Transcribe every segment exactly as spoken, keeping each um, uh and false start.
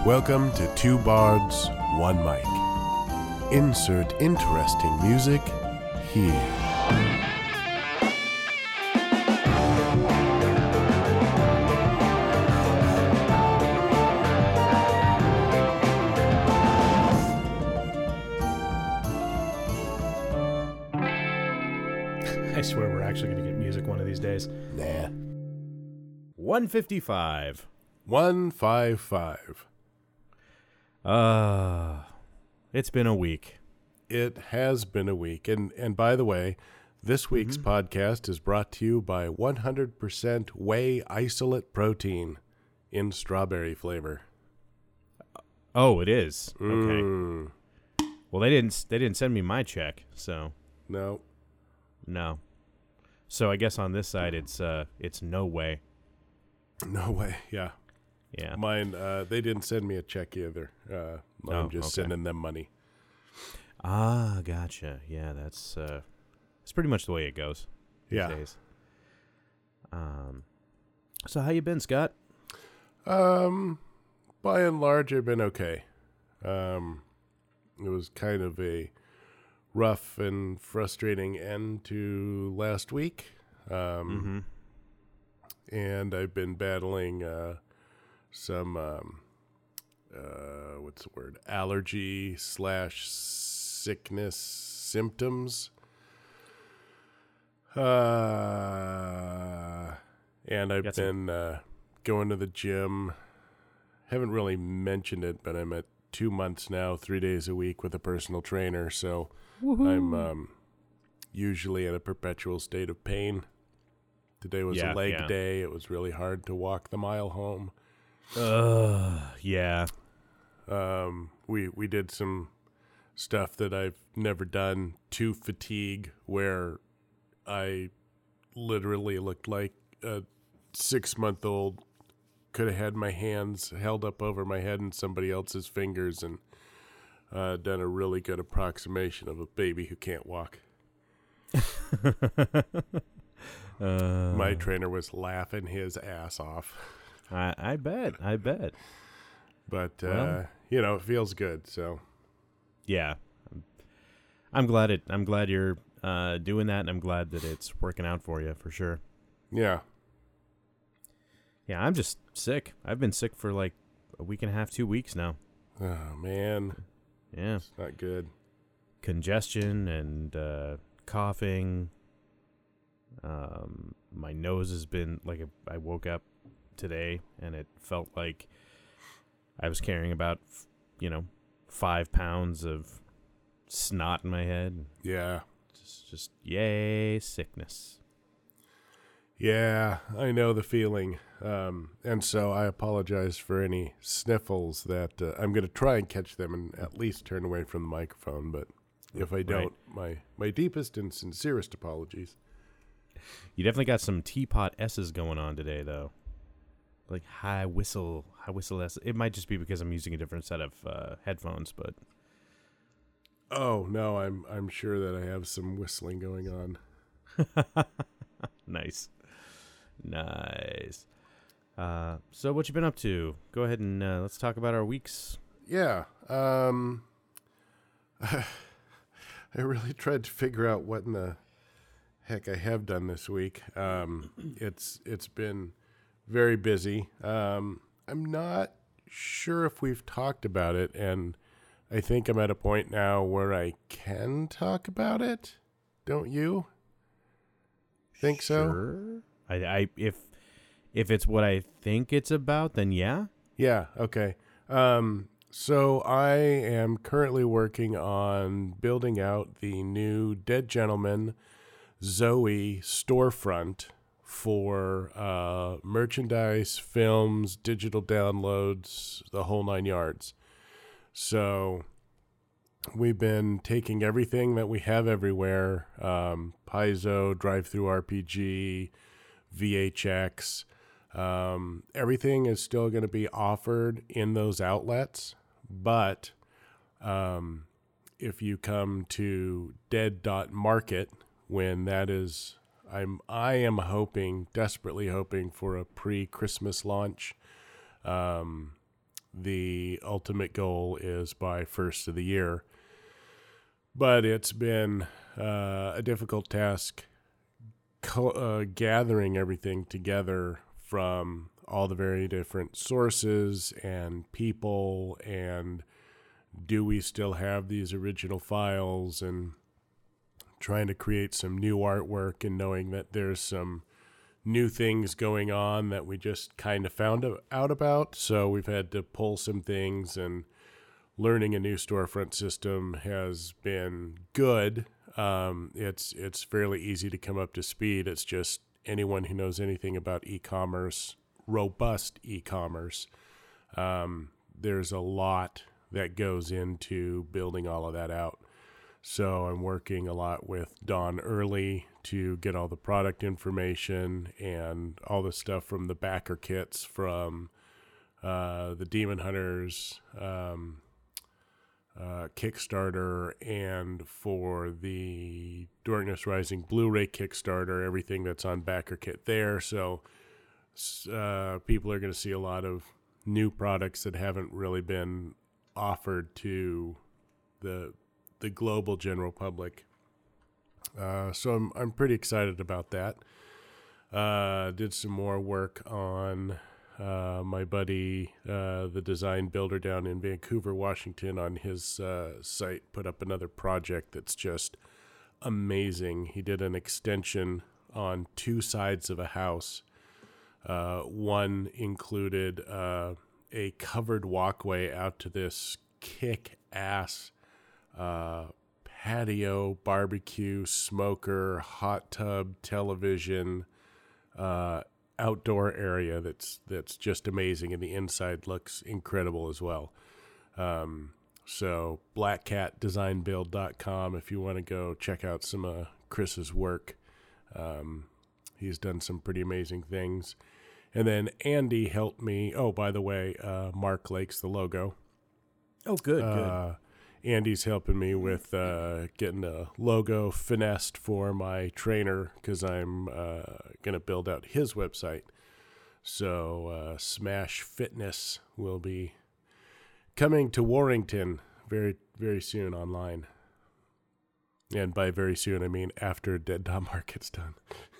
Welcome to Two Bards, One Mic. Insert interesting music here. I swear we're actually going to get music one of these days. Nah. one fifty-five. one fifty-five. Uh, it's been a week. It has been a week. And and by the way, this week's Mm-hmm. podcast is brought to you by one hundred percent whey isolate protein in strawberry flavor. Oh, it is. Okay. Mm, Well, they didn't. They didn't send me my check, so no. no. So I guess on this side, it's uh, it's no way. No way. Yeah. Yeah. Mine, uh, they didn't send me a check either. Uh, I'm Oh, just okay. sending them money. Ah, gotcha. Yeah, that's uh, that's pretty much the way it goes these Yeah. days. Um. So how you been, Scott? Um, by and large, I've been okay. Um, it was kind of a rough and frustrating end to last week. Um, Mm-hmm. and I've been battling uh, some, um, uh, what's the word, allergy slash sickness symptoms. Uh, and I've Got some- been uh, going to the gym. Haven't really mentioned it, but I'm at two months now, three days a week with a personal trainer. So I'm um, usually in a perpetual state of pain. Today was Yeah, a leg yeah. day. It was really hard to walk the mile home. Uh, yeah. Um, we we did some stuff that I've never done to fatigue, where I literally looked like a six-month-old could have had my hands held up over my head and somebody else's fingers and uh, done a really good approximation of a baby who can't walk. Uh, My trainer was laughing his ass off. I, I bet. I bet. But, uh, Well. you know, it feels good, so. Yeah, I'm glad it. I'm glad you're uh, doing that, and I'm glad that it's working out for you for sure. Yeah. Yeah, I'm just sick. I've been sick for like a week and a half, two weeks now. Oh, man. Yeah, It's not good. congestion and uh, coughing. Um, my nose has been like I woke up today and it felt like I was carrying about, you know, five pounds of snot in my head. Yeah. Just, just yay, sickness. Yeah, I know the feeling. Um, and so I apologize for any sniffles that uh, I'm going to try and catch them and at least turn away from the microphone. But if I don't, my, my deepest and sincerest apologies. You definitely got some teapot S's going on today, though. Like high whistle, high whistle S. It might just be because I'm using a different set of uh, headphones, but Oh, no, I'm I'm sure that I have some whistling going on. nice, nice. Uh, so what you been up to? Go ahead and uh, let's talk about our weeks. Yeah. Um, I really tried to figure out what in the heck I have done this week. Um, it's it's been very busy. Um, I'm not sure if we've talked about it, and I think I'm at a point now where I can talk about it. Don't you? Think so? Sure. I, I if if it's what I think it's about, then yeah. Yeah, okay. Um, so I am currently working on building out the new Dead Gentleman Zoe storefront for uh, merchandise, films, digital downloads, the whole nine yards. So we've been taking everything that we have everywhere, um, Paizo, Drive-Thru R P G, V H X. Um, everything is still going to be offered in those outlets, but um, if you come to dead dot market, when that is, I'm I am hoping, desperately hoping for a pre-Christmas launch. Um, the ultimate goal is by first of the year. But it's been uh, a difficult task co- uh, gathering everything together from all the very different sources and people, and do we still have these original files, and trying to create some new artwork and knowing that there's some new things going on that we just kind of found out about. So we've had to pull some things, and learning a new storefront system has been good. Um, it's it's fairly easy to come up to speed. It's just anyone who knows anything about e-commerce, robust e-commerce, um, there's a lot that goes into building all of that out. So I'm working a lot with Don Early to get all the product information and all the stuff from the backer kits from uh, the Demon Hunters um, uh, Kickstarter, and for the Darkness Rising Blu-ray Kickstarter, everything that's on backer kit there. So uh, people are going to see a lot of new products that haven't really been offered to the the global general public. Uh, so I'm I'm pretty excited about that. Uh, did some more work on uh, my buddy, uh, the design builder down in Vancouver, Washington, on his uh, site. Put up another project that's just amazing. He did an extension on two sides of a house. Uh, one included uh, a covered walkway out to this kick-ass uh, patio, barbecue, smoker, hot tub, television, uh, outdoor area that's that's just amazing, and the inside looks incredible as well. Um, so black cat design build dot com if you want to go check out some of Chris's work. Um, he's done some pretty amazing things. And then Andy helped me. Oh, by the way, uh, Mark Lake's the logo. Oh, good, uh, good. Andy's helping me with uh, getting a logo finessed for my trainer, because I'm uh, going to build out his website. So uh, Smash Fitness will be coming to Warrington very, very soon online. And by very soon, I mean after Dead Dot Market's done.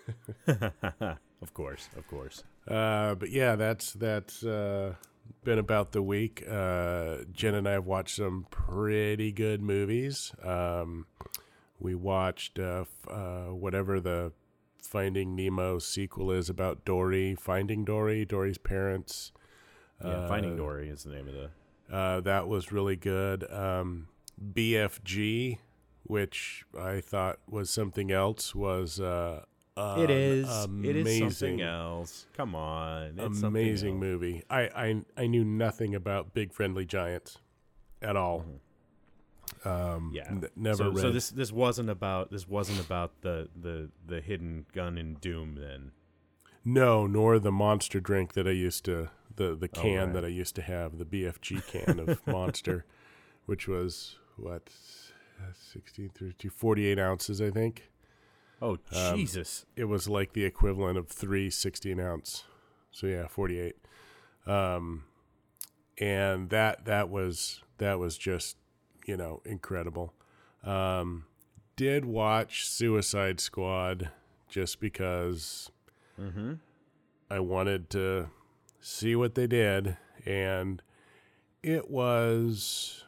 Of course, of course. Uh, but yeah, that's that's uh, been about the week. Uh, Jen and I have watched some pretty good movies. Um, we watched uh, f- uh, whatever the Finding Nemo sequel is about Dory, Finding Dory, Dory's parents. Yeah, uh, Finding Dory is the name of the... Uh, that was really good. Um, B F G, which I thought was something else, was... Uh, Um, It is. Amazing, it is something else. Come on. It's amazing movie. I, I I knew nothing about Big Friendly Giants at all. Mm-hmm. Um, yeah. N- never so, read. So this this wasn't about this wasn't about the, the, the hidden gun in Doom then. No, nor the Monster drink that I used to the the can oh, right. that I used to have, the B F G can of Monster, which was what sixteen, thirty-two, forty-eight ounces, I think. Oh, Um, Jesus. It was like the equivalent of three sixteen ounce. So yeah, forty-eight. Um, and that, that was, that was just, you know, incredible. Um, did watch Suicide Squad just because Mm-hmm. I wanted to see what they did. And it was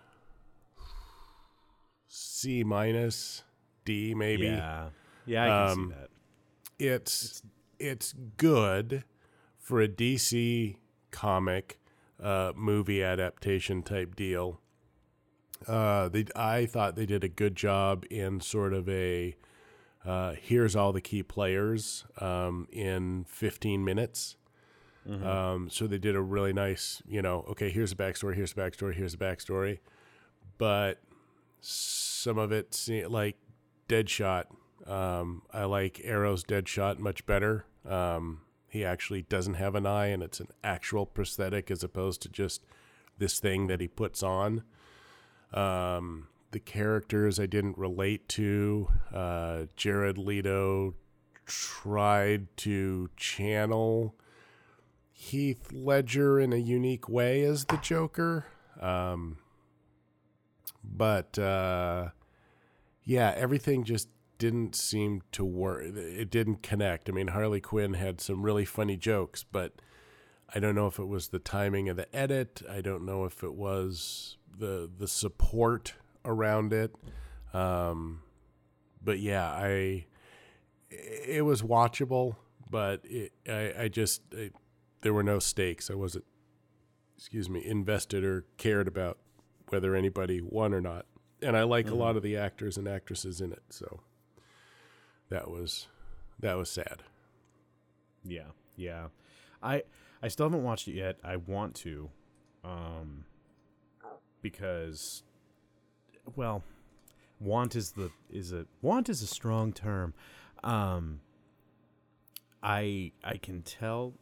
C minus, D maybe. Yeah. Yeah, I can Um, see that. It's it's good for a D C comic uh, movie adaptation type deal. Uh, they I thought they did a good job in sort of a uh, here's all the key players um, in fifteen minutes. Mm-hmm. Um, so they did a really nice, you know, okay, here's a backstory, here's a backstory, here's a backstory. But some of it, se- like Deadshot, um, I like Arrow's Deadshot much better. Um, he actually doesn't have an eye, and it's an actual prosthetic as opposed to just this thing that he puts on. Um, the characters I didn't relate to. Uh, Jared Leto tried to channel Heath Ledger in a unique way as the Joker. Um, but uh, yeah, everything just didn't seem to work. It didn't connect. I mean, Harley Quinn had some really funny jokes, but I don't know if it was the timing of the edit. I don't know if it was the the support around it. Um, but yeah, I it was watchable, but it, I I just I, there were no stakes. I wasn't, excuse me, invested or cared about whether anybody won or not. And I like mm-hmm. a lot of the actors and actresses in it, so that was that was sad. Yeah, yeah. I I still haven't watched it yet. I want to, um, because, well, want is the is a want is a strong term. Um, I I can tell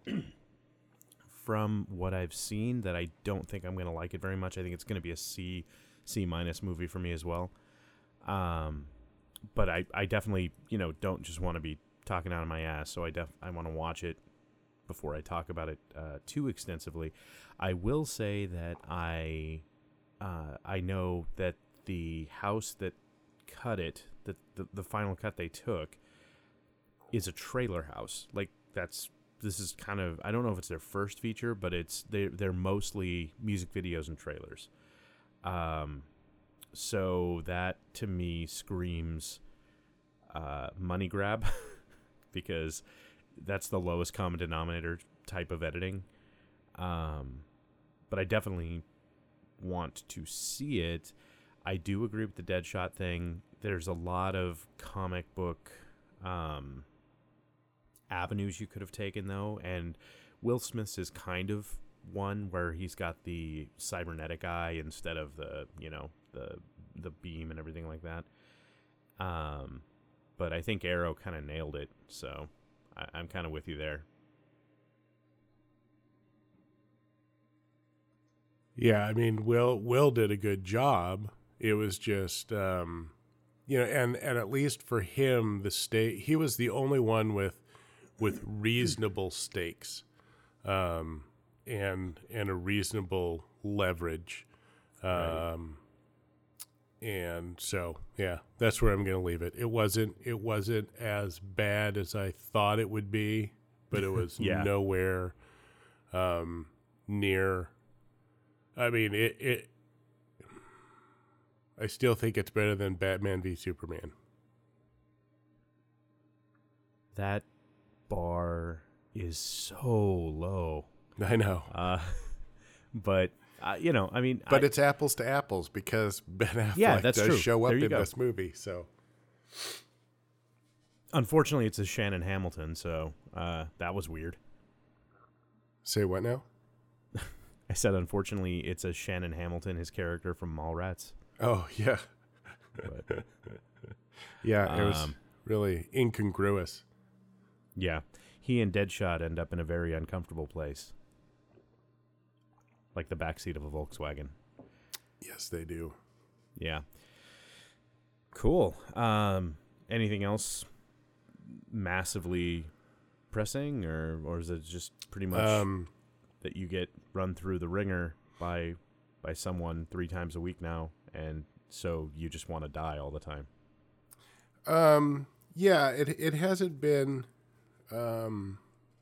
from what I've seen that I don't think I'm going to like it very much. I think it's going to be a C C minus movie for me as well. Um, but I I definitely you know don't just want to be talking out of my ass. So I def I want to watch it before I talk about it uh, too extensively. I will say that I uh, I know that the house that cut it, that the, the final cut they took, is a trailer house. Like that's this is kind of I don't know if it's their first feature, but it's they they're mostly music videos and trailers. Um, so that to me screams uh, money grab because that's the lowest common denominator type of editing. Um, but I definitely want to see it. I do agree with the Deadshot thing. There's a lot of comic book um, avenues you could have taken, though, and Will Smith's is kind of one where he's got the cybernetic eye instead of the, you know, the the beam and everything like that. Um, but I think Arrow kind of nailed it, so I, I'm kind of with you there. Yeah, I mean, Will Will did a good job. It was just, um, you know, and, and at least for him, the stake, he was the only one with with reasonable stakes, um, and and a reasonable leverage, um, right. And so yeah, that's where I'm going to leave it. It wasn't it wasn't as bad as I thought it would be, but it was yeah. nowhere um, near. I mean, it, it. I still think it's better than Batman v Superman. That bar is so low. I know. Uh, but, uh, you know, I mean. But I, it's apples to apples because Ben Affleck yeah, that's does true. show up in go. this movie. So, unfortunately, it's a Shannon Hamilton, so uh, that was weird. Say what now? I said, unfortunately, it's a Shannon Hamilton, his character from Mallrats. Oh, yeah. But, yeah, it was um, really incongruous. Yeah. He and Deadshot end up in a very uncomfortable place. Like the backseat of a Volkswagen. Yes, they do. Yeah. Cool. Um, anything else massively pressing, or, or is it just pretty much um, that you get run through the ringer by by someone three times a week now, and so you just want to die all the time? Um, yeah, it it hasn't been. Um,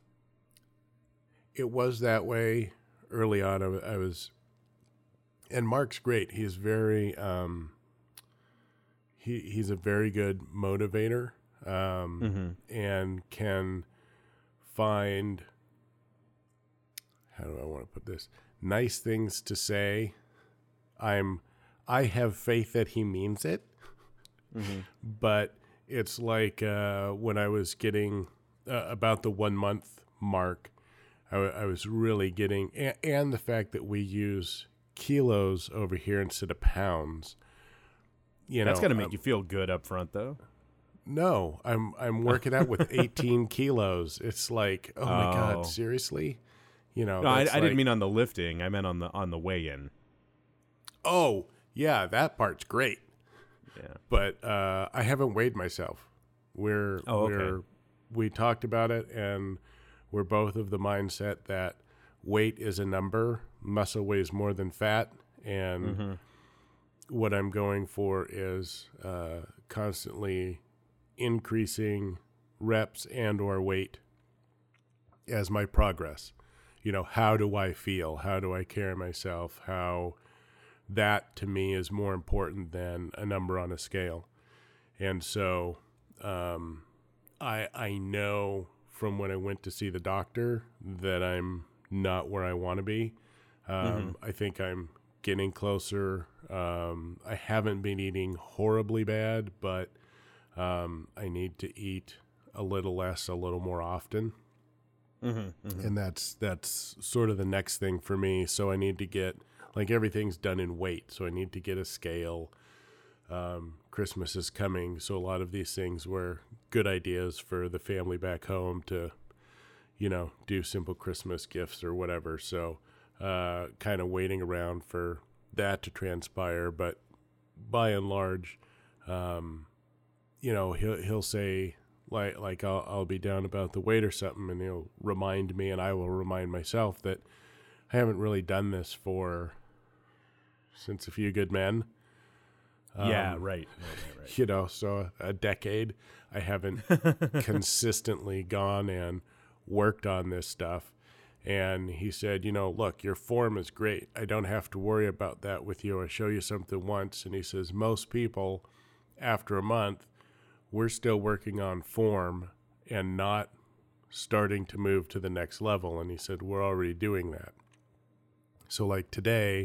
it was that way early on. I, I was, and Mark's great. He's very. Um, he he's a very good motivator, um, mm-hmm. and can find. How do I want to put this? Nice things to say. I'm, I have faith that he means it, mm-hmm. but it's like uh, when I was getting uh, about the one month mark, I, w- I was really getting, and, and the fact that we use kilos over here instead of pounds. You That's know, gotta make um, you feel good up front, though. No, I'm I'm working out with eighteen kilos. It's like, oh my oh. God, seriously? You know, no, I, I like, didn't mean on the lifting. I meant on the on the weigh-in. Oh, yeah, that part's great. Yeah, but uh, I haven't weighed myself. We're oh, okay. we're we talked about it, and we're both of the mindset that weight is a number, muscle weighs more than fat, and Mm-hmm. what I'm going for is uh, constantly increasing reps and or weight as my progress. You know, how do I feel? How do I carry myself? How that to me is more important than a number on a scale. And so um, I I know from when I went to see the doctor that I'm not where I want to be. Um, Mm-hmm. I think I'm getting closer. Um, I haven't been eating horribly bad, but um, I need to eat a little less, a little more often. Mm-hmm. Mm-hmm. And that's that's sort of the next thing for me. So I need to get, like, everything's done in weight, so I need to get a scale. Um, Christmas is coming, so a lot of these things were good ideas for the family back home to, you know, do simple Christmas gifts or whatever. So uh, kind of waiting around for that to transpire. But by and large, um, you know, he'll he'll say, like like I'll I'll be down about the weight or something, and he'll remind me, and I will remind myself that I haven't really done this for since A Few Good Men. Yeah, Um, right. right, right, right. You know, so a decade I haven't consistently gone and worked on this stuff. And he said, you know, look, your form is great. I don't have to worry about that with you. I show you something once. And he says, most people, after a month, we're still working on form and not starting to move to the next level. And he said, we're already doing that. So like today,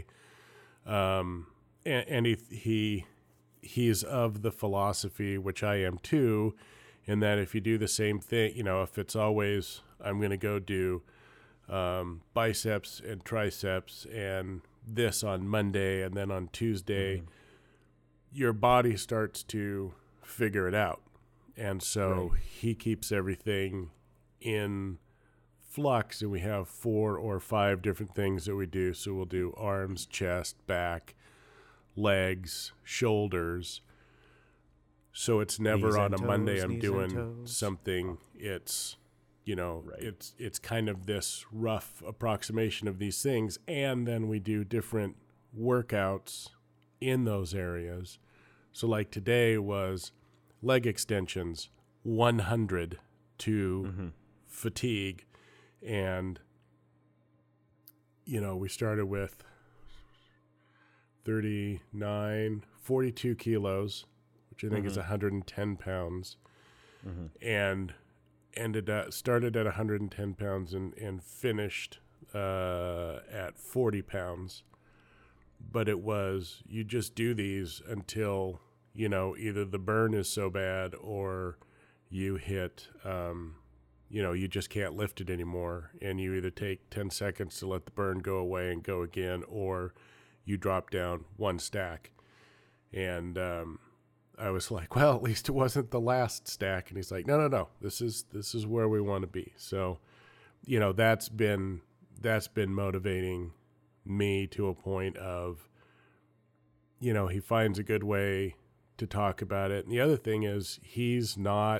um, and, and he, he, he's of the philosophy, which I am too, in that if you do the same thing, you know, if it's always, I'm going to go do um, biceps and triceps and this on Monday and then on Tuesday, Mm-hmm. your body starts to figure it out. And so Right. he keeps everything in flux, and we have four or five different things that we do. So we'll do arms, chest, back, legs, shoulders. So it's never Knees on and a Monday toes, I'm knees doing and toes. something. It's, you know, Right. it's it's kind of this rough approximation of these things, and then we do different workouts in those areas. So like today was leg extensions, one hundred to Mm-hmm. fatigue, and you know, we started with thirty-nine, forty-two kilos, which I think is Mhm. one hundred ten pounds, Mm-hmm. and ended up, started at one hundred ten pounds and, and finished uh, at forty pounds. But it was, you just do these until, you know, either the burn is so bad or you hit, um, you know, you just can't lift it anymore. And you either take ten seconds to let the burn go away and go again, or you drop down one stack. And um, I was like, well, at least it wasn't the last stack. And he's like, no, no, no, this is, this is where we want to be. So, you know, that's been, that's been motivating me to a point of, you know, he finds a good way to talk about it. And the other thing is, he's not,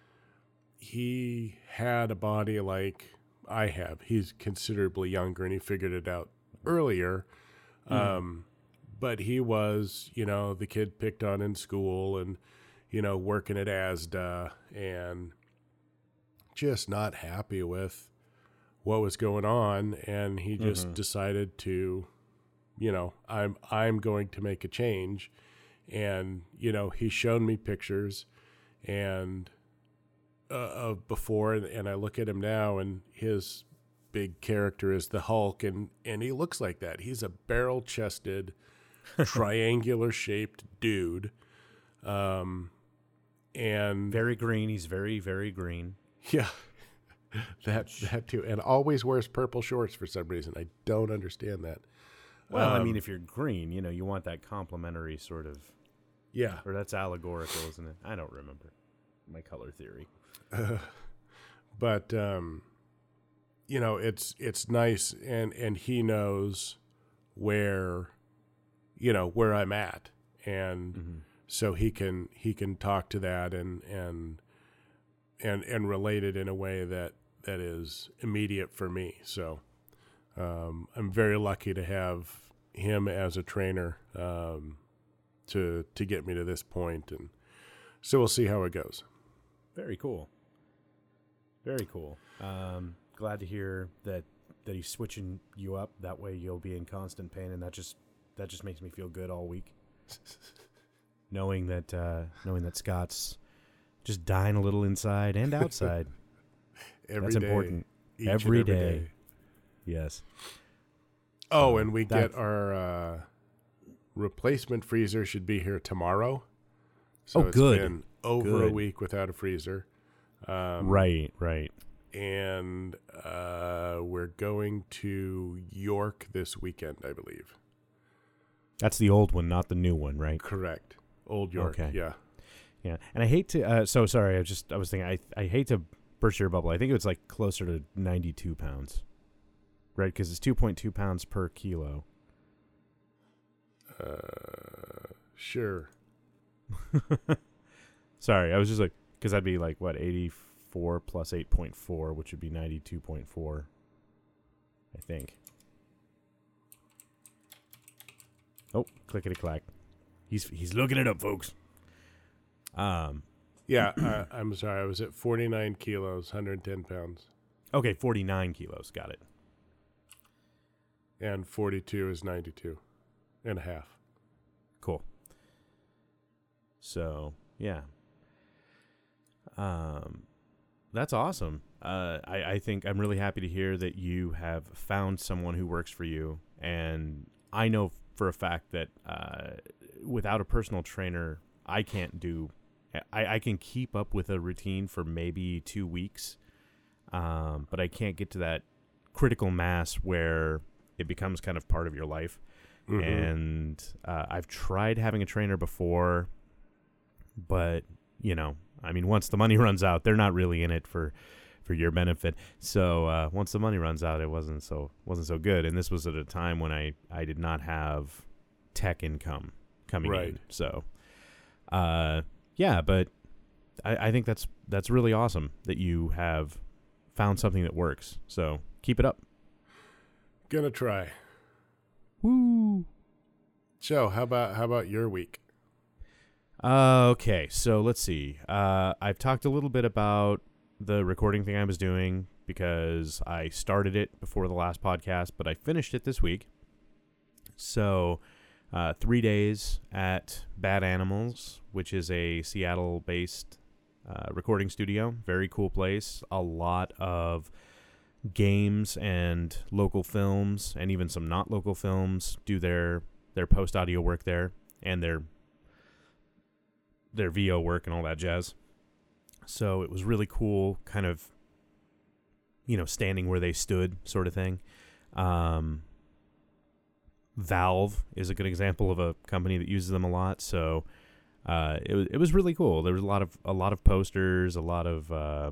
he had a body like I have. He's considerably younger and he figured it out earlier. Mm. Um, but he was, you know, the kid picked on in school and, you know, working at ASDA and just not happy with what was going on. And he just Mhm. decided to, you know, I'm, I'm going to make a change. And, you know, he's shown me pictures and uh, of before, and, and I look at him now, and his big character is the Hulk, and, and he looks like that. He's a barrel-chested, triangular-shaped dude. Um, and Very green. He's very, very green. yeah, that that too, and always wears purple shorts for some reason. I don't understand that. Well, I Um, mean, if you're green, you know, you want that complementary sort of, yeah, or that's allegorical, isn't it? I don't remember my color theory. uh, but um, you know, it's it's nice, and and he knows where, you know, where I'm at, and Mm-hmm. so he can he can talk to that and and and and relate it in a way that that is immediate for me. So um, I'm very lucky to have him as a trainer um, to to get me to this point, and so we'll see how it goes. Very cool. Very cool. Um, glad to hear that that he's switching you up. That way you'll be in constant pain, and that just that just makes me feel good all week. knowing that uh, knowing that Scott's just dying a little inside and outside. every That's day, important. each Every and every day. day. Yes. Oh, So and we that's- get our uh, replacement freezer should be here tomorrow. So Oh, it's good. been over a Good. week without a freezer. Um, Right, right. And uh, we're going to York this weekend, I believe. That's the old one, not the new one, right? Correct. Old York, Okay. yeah. Yeah. And I hate to uh, so sorry, I was just I was thinking I I hate to burst your bubble. I think it was like closer to ninety-two pounds. Right, because it's two point two pounds per kilo. Uh, sure. Sorry, I was just like, because that'd be like, what, eighty-four plus eight point four, which would be ninety-two point four, I think. Oh, clickety-clack. He's he's looking it up, folks. Um, Yeah, uh, I'm sorry. I was at forty-nine kilos, one hundred ten pounds. Okay, forty-nine kilos. Got it. And forty-two is ninety-two and a half. Cool. So, yeah. Um, that's awesome. Uh, I, I think I'm really happy to hear that you have found someone who works for you. And I know for a fact that uh, without a personal trainer, I can't do, I, I can keep up with a routine for maybe two weeks. Um, but I can't get to that critical mass where it becomes kind of part of your life. Mm-hmm. And uh, I've tried having a trainer before, but, you know, I mean, once the money runs out, they're not really in it for, for your benefit. So uh, once the money runs out, it wasn't so wasn't so good. And this was at a time when I, I did not have tech income coming Right. in. So, uh, yeah, but I, I think that's that's really awesome that you have found something that works. So keep it up. Gonna try. Woo! So, how about how about your week? Uh, okay, so let's see. Uh, I've talked a little bit about the recording thing I was doing because I started it before the last podcast, but I finished it this week. So, uh, three days at Bad Animals, which is a Seattle-based uh, recording studio. Very cool place. A lot of games and local films, and even some not local films, do their their post audio work there, and their their V O work and all that jazz. So it was really cool, kind of, you know, standing where they stood, sort of thing. Um, Valve is a good example of a company that uses them a lot. So uh, it was it was really cool. There was a lot of a lot of posters, a lot of uh,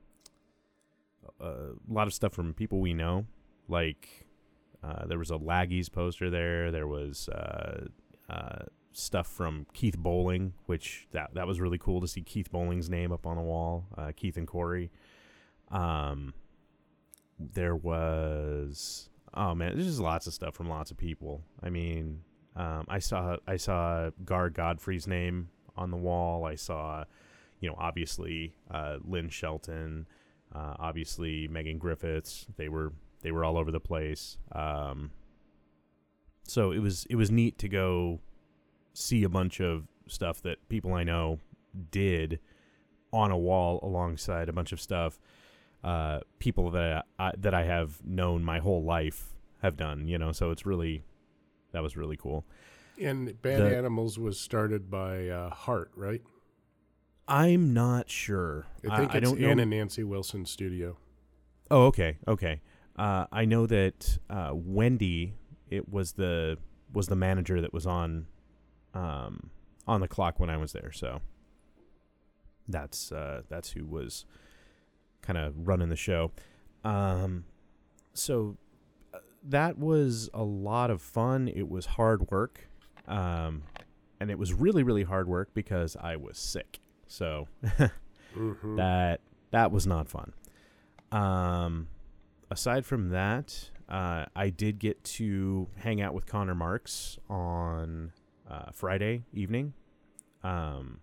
a lot of stuff from people we know. Like uh, there was a Laggies poster there. There was uh, uh, stuff from Keith Bowling, which that that was really cool to see Keith Bowling's name up on the wall. Uh, Keith and Corey. Um, there was oh man, there's just lots of stuff from lots of people. I mean, um, I saw I saw Gar Godfrey's name on the wall. I saw, you know, obviously uh, Lynn Shelton. Uh, obviously, Megan Griffiths. They were they were all over the place. Um, so it was it was neat to go see a bunch of stuff that people I know did on a wall alongside a bunch of stuff uh, people that I, that I have known my whole life have done. You know, so it's really that was really cool. And Bad The- Animals was started by uh, Hart, right? I'm not sure. I think I, it's don't know. Ann and Nancy Wilson studio. Oh, okay, okay. Uh, I know that uh, Wendy, it was the was the manager that was on, um, on the clock when I was there. So that's uh, that's who was kind of running the show. Um, so uh, that was a lot of fun. It was hard work, um, and it was really really hard work because I was sick. So Mm-hmm. that that was not fun. Um, aside from that, uh, I did get to hang out with Connor Marks on uh, Friday evening. Um,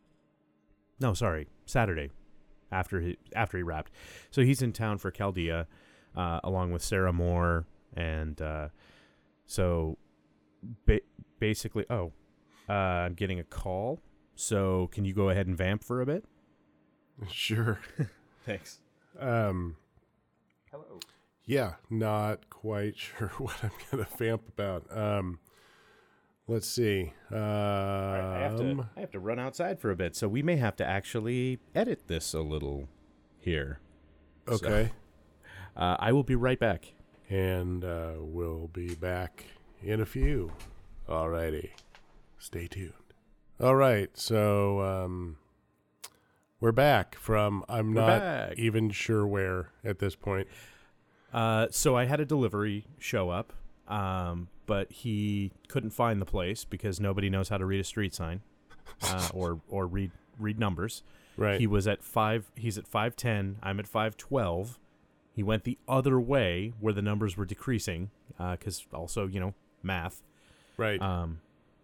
no, sorry, Saturday after he after he wrapped. So he's in town for Chaldea, uh, along with Sarah Moore, and uh, so ba- basically, oh, uh, I'm getting a call. So can you go ahead and vamp for a bit? Sure. Thanks. Um, Hello. yeah, not quite sure what I'm going to vamp about. Um, let's see. Um, I have to I have to run outside for a bit, so we may have to actually edit this a little here. Okay. So, uh, I will be right back. And uh, we'll be back in a few. Alrighty. Stay tuned. All right, so um, we're back from I'm We're not back. even sure where at this point. Uh, so I had a delivery show up, um, but he couldn't find the place because nobody knows how to read a street sign uh, or or read read numbers. Right. He was at five. He's at five ten. I'm at five twelve. He went the other way where the numbers were decreasing because uh, also you know math. Right. Um.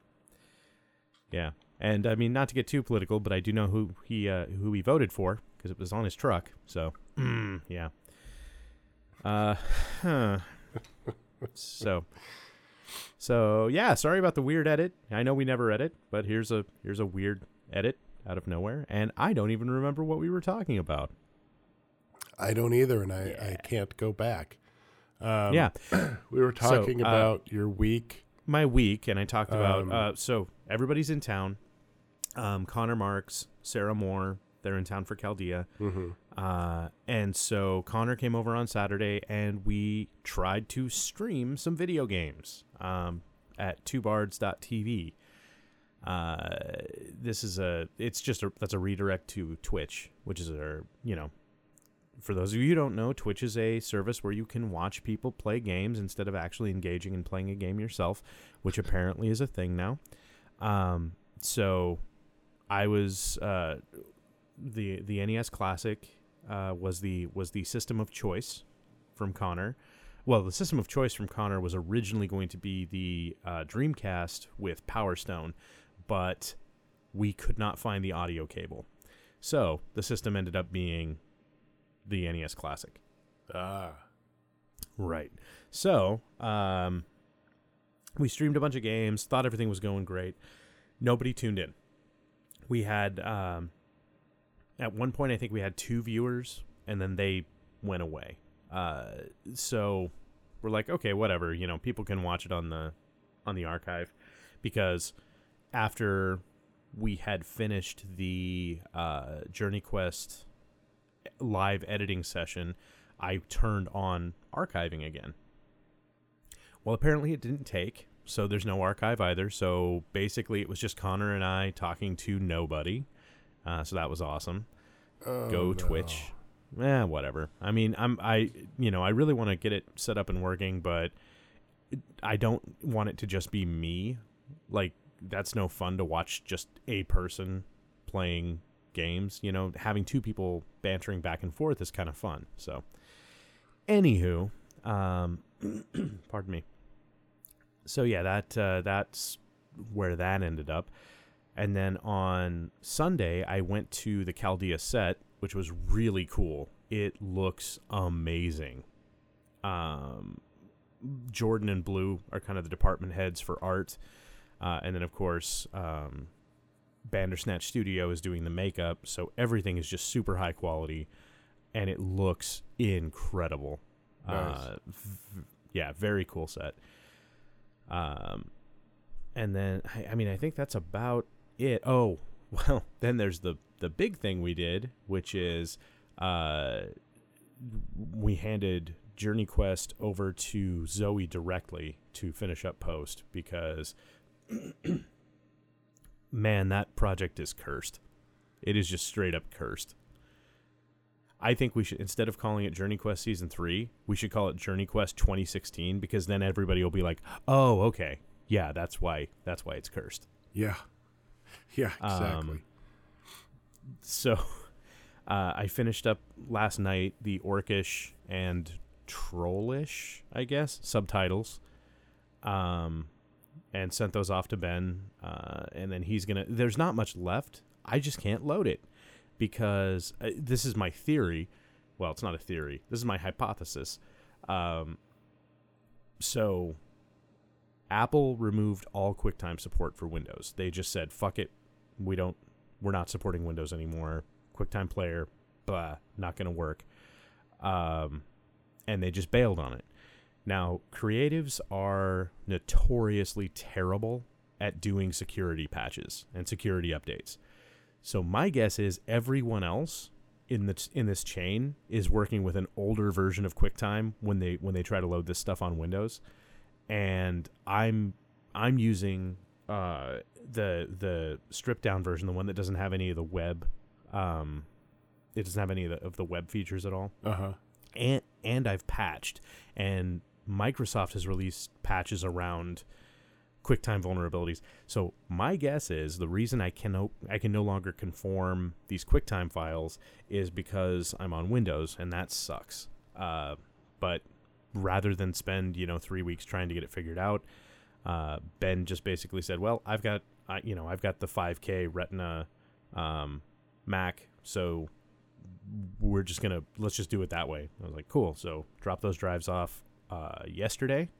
Yeah, and I mean not to get too political, but I do know who he uh, who he voted for because it was on his truck. So yeah. Uh. Huh. so. So yeah, sorry about the weird edit. I know we never edit, but here's a here's a weird edit out of nowhere, and I don't even remember what we were talking about. I don't either, and I, Yeah. I can't go back. Um, Yeah. We were talking So, uh, about your week. My week, and I talked about Um, uh, so everybody's in town. Um, Connor Marks, Sarah Moore, they're in town for Chaldea. Mm-hmm. Uh, and so Connor came over on Saturday, and we tried to stream some video games um, at two bards dot t v. Uh, this is a, it's just a, that's a redirect to Twitch, which is a, you know, for those of you who don't know, Twitch is a service where you can watch people play games instead of actually engaging and playing a game yourself, which apparently is a thing now. Um, so I was, uh, the, the N E S Classic, uh, was the, was the system of choice from Connor. Well, the system of choice from Connor was originally going to be the, uh, Dreamcast with Power Stone, but we could not find the audio cable. So the system ended up being the N E S Classic. Ah. Right. So, um, we streamed a bunch of games, thought everything was going great. Nobody tuned in. We had, um, at one point, I think we had two viewers, and then they went away. Uh, so we're like, okay, whatever, you know, people can watch it on the, on the archive, because after we had finished the, uh, Journey Quest live editing session, I turned on archiving again. Well, apparently it didn't take, so there's no archive either. So basically it was just Connor and I talking to nobody. Uh, so that was awesome. Oh, Go no. Twitch. Eh, whatever. I mean, I'm, I, you know, I really want to get it set up and working, but it, I don't want it to just be me. Like, that's no fun to watch just a person playing games. You know, having two people bantering back and forth is kind of fun. So, anywho, um, pardon me. So yeah, that uh, that's where that ended up. And then on Sunday, I went to the Chaldea set, which was really cool. It looks amazing. Um, Jordan and Blue are kind of the department heads for art, uh, and then of course. Um, Bandersnatch Studio is doing the makeup, so everything is just super high quality, and it looks incredible. Nice. Uh, v- yeah, very cool set. Um, and then I, I mean, I think that's about it. Oh, well, then there's the the big thing we did, which is uh, we handed Journey Quest over to Zoe directly to finish up post because. Man, that project is cursed. It is just straight up cursed. I think we should, instead of calling it Journey Quest Season three, we should call it Journey Quest twenty sixteen, because then everybody will be like, oh, okay. Yeah, that's why, that's why it's cursed. Yeah. Yeah, exactly. Um, so, Uh, I finished up last night the Orcish and Trollish, I guess, subtitles, um, and sent those off to Ben. Uh, and then he's gonna. There's not much left. I just can't load it because uh, this is my theory. Well, it's not a theory. This is my hypothesis. Um, so Apple removed all QuickTime support for Windows. They just said, "Fuck it, we don't. We're not supporting Windows anymore. QuickTime Player, blah, not going to work." Um, and they just bailed on it. Now, creatives are notoriously terrible at doing security patches and security updates. So my guess is everyone else in the in this chain is working with an older version of QuickTime when they when they try to load this stuff on Windows, and I'm I'm using uh, the the stripped down version, the one that doesn't have any of the web, um, it doesn't have any of the, of the web features at all. Uh huh. And and I've patched, and Microsoft has released patches around QuickTime vulnerabilities. So my guess is the reason I can no, I can no longer conform these QuickTime files is because I'm on Windows, and that sucks. Uh, but rather than spend you know three weeks trying to get it figured out, uh, Ben just basically said, "Well, I've got I, you know I've got the five K Retina um, Mac, so we're just gonna let's just do it that way." I was like, "Cool." So drop those drives off uh, yesterday.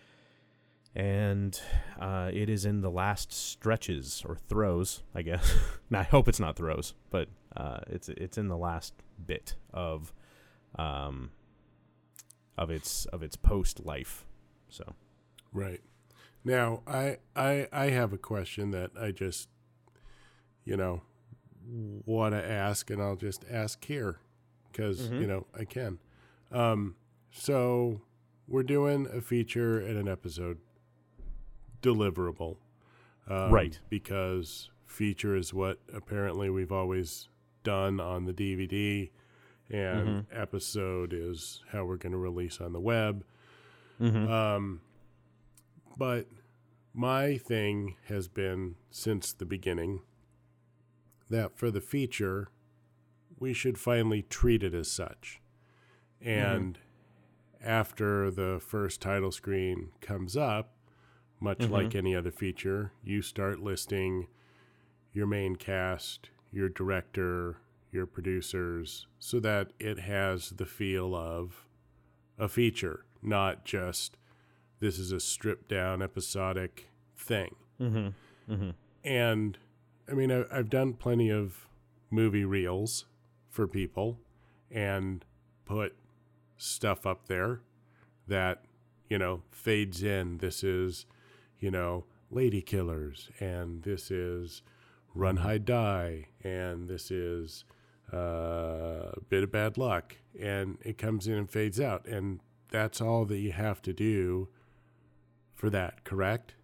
And uh, it is in the last stretches or throes, I guess. Now, I hope it's not throws, but uh, it's it's in the last bit of um, of its of its post life. So, right now, I I I have a question that I just you know want to ask, and I'll just ask here because mm-hmm. you know I can. Um, so we're doing a feature and an episode. Deliverable, um, right? Because feature is what apparently we've always done on the D V D, and mm-hmm. episode is how we're going to release on the web. Mm-hmm. Um, but my thing has been since the beginning that for the feature, we should finally treat it as such, and mm-hmm. after the first title screen comes up. Much mm-hmm. like any other feature, you start listing your main cast, your director, your producers, so that it has the feel of a feature, not just this is a stripped down episodic thing. Mm-hmm. Mm-hmm. And I mean, I, I've done plenty of movie reels for people and put stuff up there that, you know, fades in. This is... you know, Lady Killers, and this is Run, Hide, Die, and this is uh, a Bit of Bad Luck, and it comes in and fades out, and that's all that you have to do for that, correct?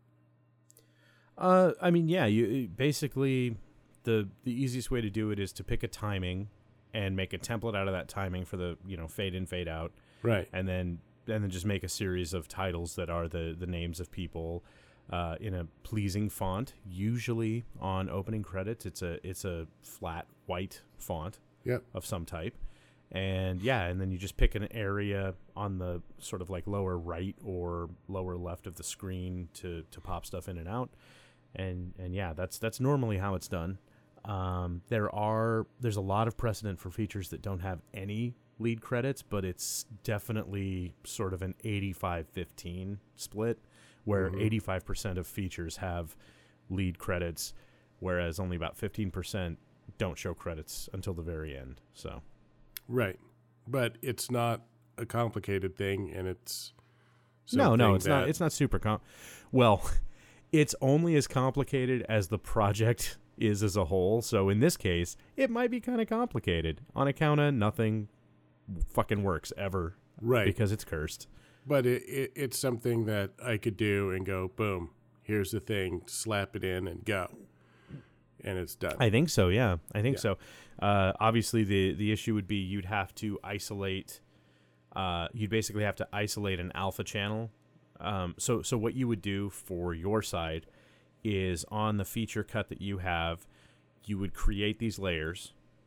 Uh, I mean, yeah, you basically the the easiest way to do it is to pick a timing and make a template out of that timing for the you know fade in, fade out, right, and then. And then just make a series of titles that are the, the names of people uh, in a pleasing font. Usually on opening credits, it's a it's a flat white font yep. of some type. And yeah, and then you just pick an area on the sort of like lower right or lower left of the screen to, to pop stuff in and out. And and yeah, that's that's normally how it's done. Um, there are there's a lot of precedent for features that don't have any lead credits, but it's definitely sort of an eighty-five fifteen split where mm-hmm. eighty-five percent of features have lead credits, whereas only about fifteen percent don't show credits until the very end. So, right. But it's not a complicated thing, and it's no, no, it's not. It's not super com. Well, it's only as complicated as the project is as a whole. So in this case, it might be kind of complicated on account of nothing fucking works ever, right? Because it's cursed. But it, it it's something that I could do and go, boom, here's the thing, slap it in and go, and it's done. I think so. Yeah, I think yeah. so. Uh, obviously, the the issue would be you'd have to isolate. Uh, you'd basically have to isolate an alpha channel. Um, so so what you would do for your side is on the feature cut that you have, you would create these layers.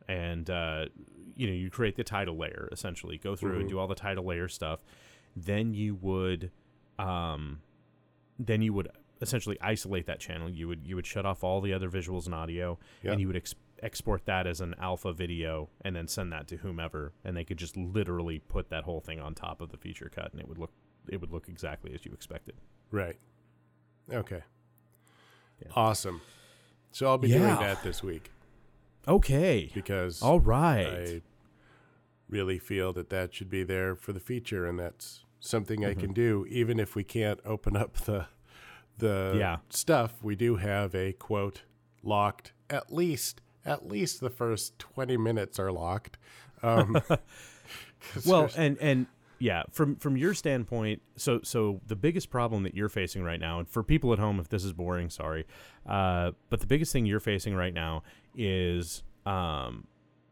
and uh, you know, you create the title layer, essentially go through mm-hmm. and do all the title layer stuff. Then you would, um, then you would essentially isolate that channel. You would you would shut off all the other visuals and audio, yep. and you would ex- export that as an alpha video, and then send that to whomever, and they could just literally put that whole thing on top of the feature cut, and it would look it would look exactly as you expected. Right. Okay. Yeah. Awesome. So I'll be yeah. doing that this week. Okay. Because all right. I really feel that that should be there for the feature, and that's something mm-hmm. I can do, even if we can't open up the the yeah. stuff. We do have a quote locked. At least, at least the first twenty minutes are locked. Um, well, and and yeah, from from your standpoint, so so the biggest problem that you're facing right now, and for people at home, if this is boring, sorry, uh, but the biggest thing you're facing right now is um.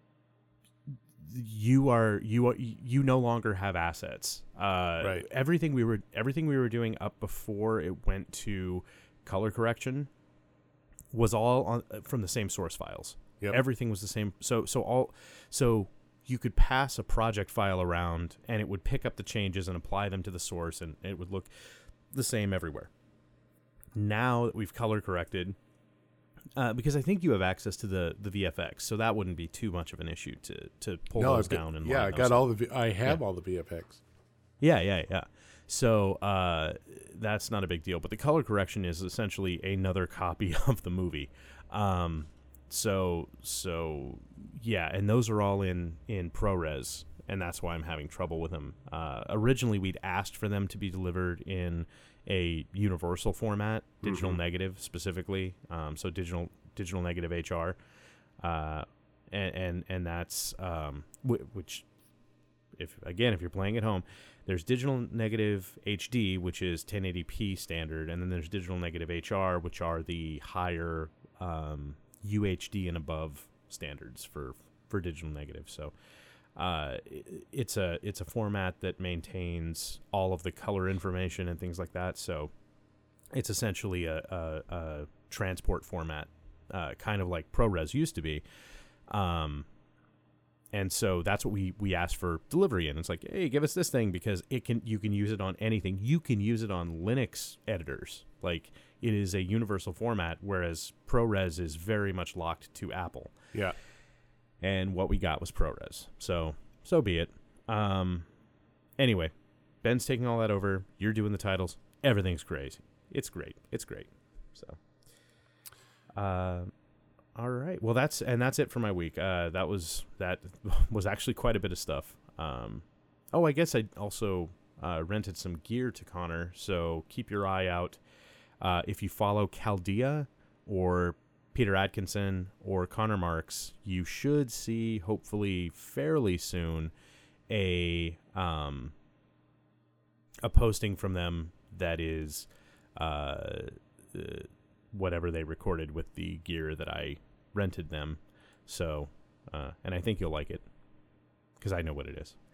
You are you are you no longer have assets. Uh, right. Everything we were everything we were doing up before it went to color correction was all on from the same source files. Yep. Everything was the same. So so all so you could pass a project file around and it would pick up the changes and apply them to the source, and it would look the same everywhere. Now that we've color corrected. Uh, because I think you have access to the, the V F X, so that wouldn't be too much of an issue to, to pull no, those got, down. And yeah, I got all the v- I have yeah. all the V F X. Yeah, yeah, yeah. So uh, that's not a big deal. But the color correction is essentially another copy of the movie. Um, so so yeah, and those are all in in ProRes, and that's why I'm having trouble with them. Uh, originally, we'd asked for them to be delivered in a universal format, digital mm-hmm. negative specifically, um, so digital digital negative H R, uh, and, and and that's um, w- which, if again if you're playing at home, there's digital negative H D, which is ten eighty p standard, and then there's digital negative H R, which are the higher um, U H D and above standards for for digital negative. So. Uh, it's a it's a format that maintains all of the color information and things like that. So it's essentially a, a, a transport format, uh, kind of like ProRes used to be. Um, and so that's what we, we asked for delivery in. It's like, hey, give us this thing because it can you can use it on anything. You can use it on Linux editors. Like it is a universal format, whereas ProRes is very much locked to Apple. Yeah. And what we got was ProRes. So, so be it. Um, anyway, Ben's taking all that over. You're doing the titles. Everything's crazy. It's great. It's great. So, uh, all right. Well, that's, and that's it for my week. Uh, that was, that was actually quite a bit of stuff. Um, oh, I guess I also, uh, rented some gear to Connor. So keep your eye out. Uh, if you follow Chaldea or Peter Atkinson or Connor Marks, you should see, hopefully fairly soon, a um, a posting from them that is uh, uh, whatever they recorded with the gear that I rented them. So, uh, and I think you'll like it because I know what it is.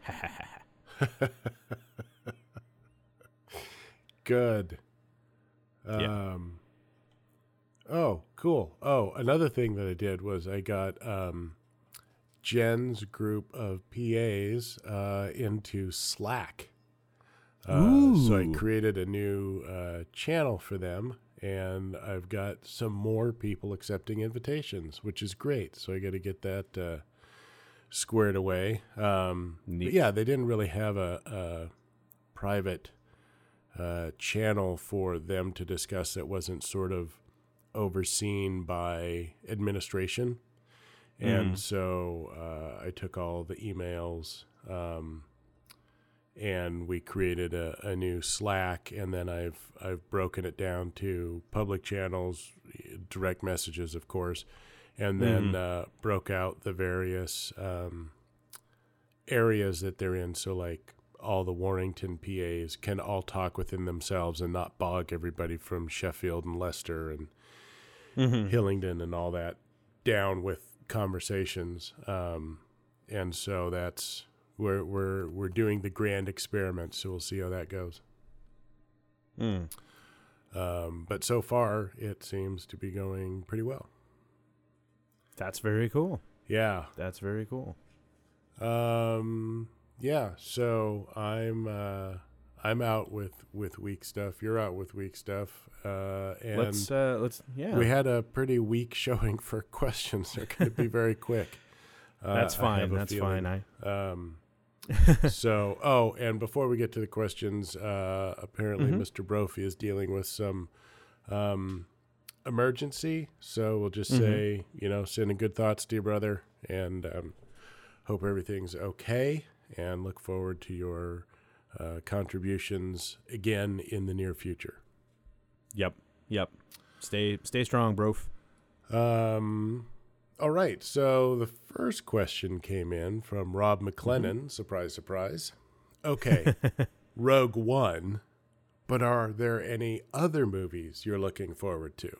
Good. Yeah. Um. Oh, cool. Oh, another thing that I did was I got um, Jen's group of P As uh, into Slack. Uh, so I created a new uh, channel for them, and I've got some more people accepting invitations, which is great. So I got to get that uh, squared away. Um, but yeah, they didn't really have a, a private uh, channel for them to discuss that wasn't sort of overseen by administration. And mm. so uh, I took all the emails um, and we created a, a new Slack, and then I've I've broken it down to public channels, direct messages, of course, and then mm. uh, broke out the various um, areas that they're in. So like all the Warrington P As can all talk within themselves and not bog everybody from Sheffield and Leicester and Mm-hmm. Hillingdon and all that down with conversations, um, and so that's we're we're we're doing the grand experiment. So we'll see how that goes. Mm. Um, but so far, it seems to be going pretty well. That's very cool. Yeah. That's very cool. Um. Yeah. So I'm uh, I'm out with, with weak stuff. You're out with weak stuff. Uh, and let's uh, let's yeah. we had a pretty weak showing for questions. They're going to be very quick. Uh, That's fine. That's feeling. fine. I. Um. so, oh, and before we get to the questions, uh, apparently Mhm. Mister Brophy is dealing with some um, emergency. So we'll just Mhm. say, you know, sending good thoughts to your brother, and um, hope everything's okay, and look forward to your uh, contributions again in the near future. Yep. Yep. Stay stay strong, bro. Um. All right, so the first question came in from Rob McLennan. Mm-hmm. Surprise, surprise. Okay, Rogue One, but are there any other movies you're looking forward to?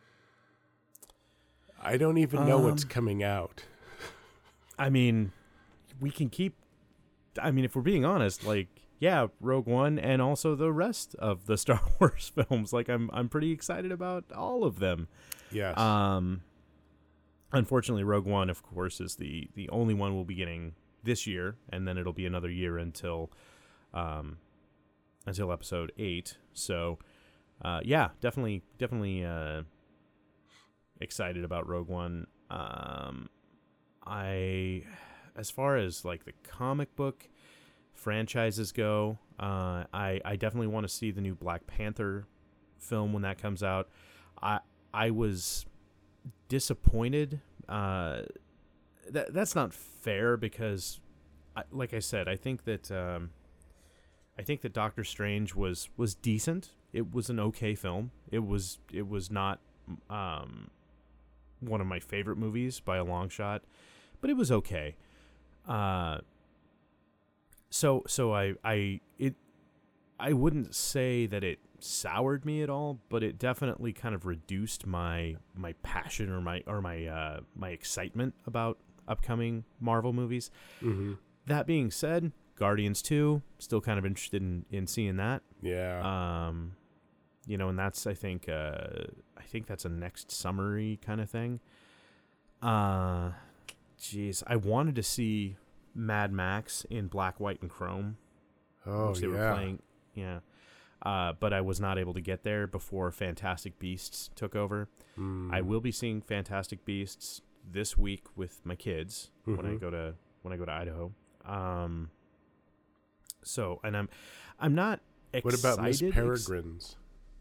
I don't even know um, what's coming out. I mean, we can keep. I mean, if we're being honest, like, yeah, Rogue One and also the rest of the Star Wars films. Like, I'm I'm pretty excited about all of them. Yes. Um. Unfortunately, Rogue One, of course, is the, the only one we'll be getting this year, and then it'll be another year until um, until episode eight. So, uh, yeah, definitely, definitely uh, excited about Rogue One. Um, I, as far as like the comic book franchises go, uh, I I definitely want to see the new Black Panther film when that comes out. I I was disappointed. Uh, that that's not fair because, I, like I said, I think that um, I think that Doctor Strange was was decent. It was an okay film. It was it was not um, one of my favorite movies by a long shot, but it was okay. Uh, so so I I it I wouldn't say that it soured me at all, but it definitely kind of reduced my my passion or my or my uh, my excitement about upcoming Marvel movies. Mm-hmm. That being said, Guardians two, still kind of interested in, in seeing that. Yeah. Um, you know, and that's I think uh, I think that's a next summery kind of thing. Uh, jeez, I wanted to see Mad Max in black, white, and chrome. Oh, which they yeah. were playing. Yeah. Uh, but I was not able to get there before Fantastic Beasts took over. Mm. I will be seeing Fantastic Beasts this week with my kids mm-hmm. when I go to when I go to Idaho. Um, so, and I'm I'm not excited. What about Miss Peregrine's?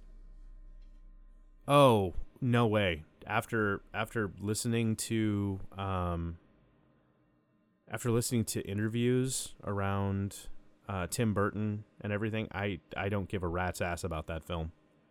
Oh, no way. After after listening to um after listening to interviews around Uh, Tim Burton and everything, I, I don't give a rat's ass about that film.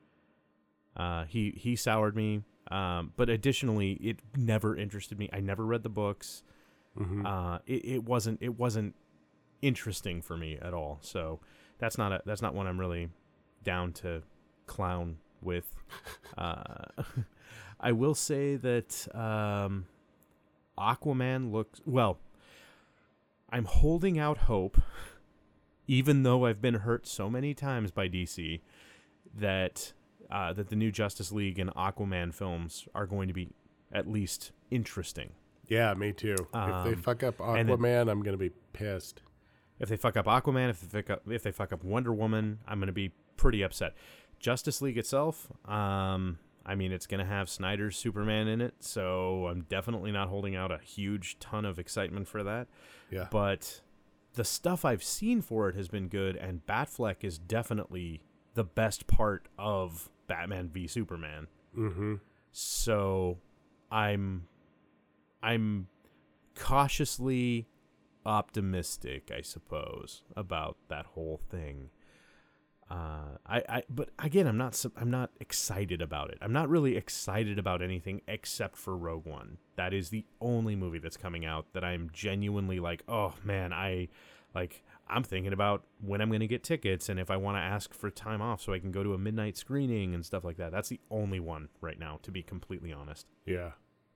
Uh, he he soured me, um, but additionally, it never interested me. I never read the books. Mm-hmm. Uh, it, it wasn't it wasn't interesting for me at all. So that's not a that's not one I'm really down to clown with. uh, I will say that um, Aquaman looks well. I'm holding out hope. Even though I've been hurt so many times by D C, that uh, that the new Justice League and Aquaman films are going to be at least interesting. Yeah, me too. Um, if they fuck up Aquaman, it, I'm going to be pissed. If they fuck up Aquaman, if they fuck up, if they fuck up Wonder Woman, I'm going to be pretty upset. Justice League itself, um, I mean, it's going to have Snyder's Superman in it, so I'm definitely not holding out a huge ton of excitement for that. Yeah, but the stuff I've seen for it has been good, and Batfleck is definitely the best part of Batman v Superman. Mm-hmm. So I'm I'm cautiously optimistic, I suppose, about that whole thing. Uh, I, I, but again, I'm not, I'm not excited about it. I'm not really excited about anything except for Rogue One. That is the only movie that's coming out that I'm genuinely like, oh man, I, like, I'm thinking about when I'm going to get tickets and if I want to ask for time off so I can go to a midnight screening and stuff like that. That's the only one right now, to be completely honest. Yeah.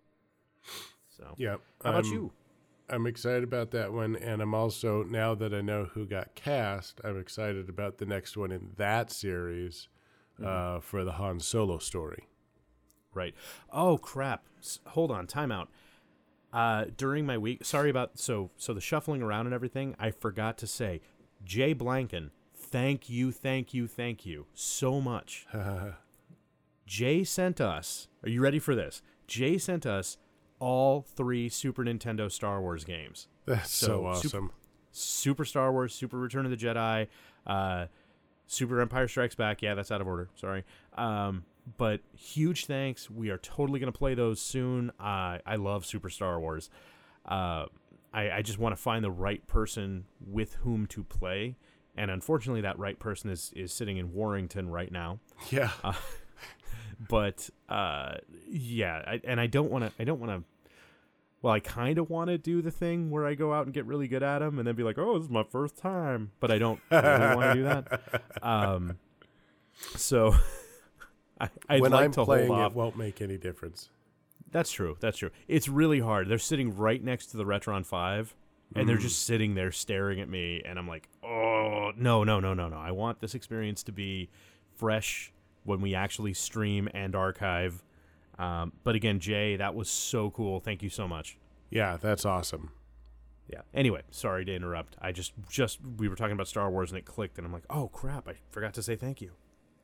So, yeah. How about um, you? I'm excited about that one, and I'm also, now that I know who got cast, I'm excited about the next one in that series mm-hmm. uh, for the Han Solo story. Right. Oh, crap. S- hold on, time out. Uh, during my week, sorry about so so the shuffling around and everything. I forgot to say, Jay Blanken, thank you, thank you, thank you so much. Jay sent us. Are you ready for this? Jay sent us all three Super Nintendo Star Wars games. That's so, so awesome. Super, Super Star Wars, Super Return of the Jedi, uh, Super Empire Strikes Back. Yeah, that's out of order. Sorry. Um, but huge thanks. We are totally going to play those soon. Uh, I love Super Star Wars. Uh, I, I just want to find the right person with whom to play. And unfortunately, that right person is, is sitting in Warrington right now. Yeah. Uh, but uh, yeah, I, and I don't want to. I don't want to. Well, I kind of want to do the thing where I go out and get really good at them and then be like, oh, this is my first time. But I don't really want to do that. Um, so I, I'd when like I'm to playing, hold off. It won't make any difference. That's true. That's true. It's really hard. They're sitting right next to the Retron five, and mm. they're just sitting there staring at me. And I'm like, oh, no, no, no, no, no. I want this experience to be fresh when we actually stream and archive. Um, but again, Jay, that was so cool. Thank you so much. Yeah, that's awesome. Yeah. Anyway, sorry to interrupt. I just, just we were talking about Star Wars and it clicked, and I'm like, oh crap, I forgot to say thank you.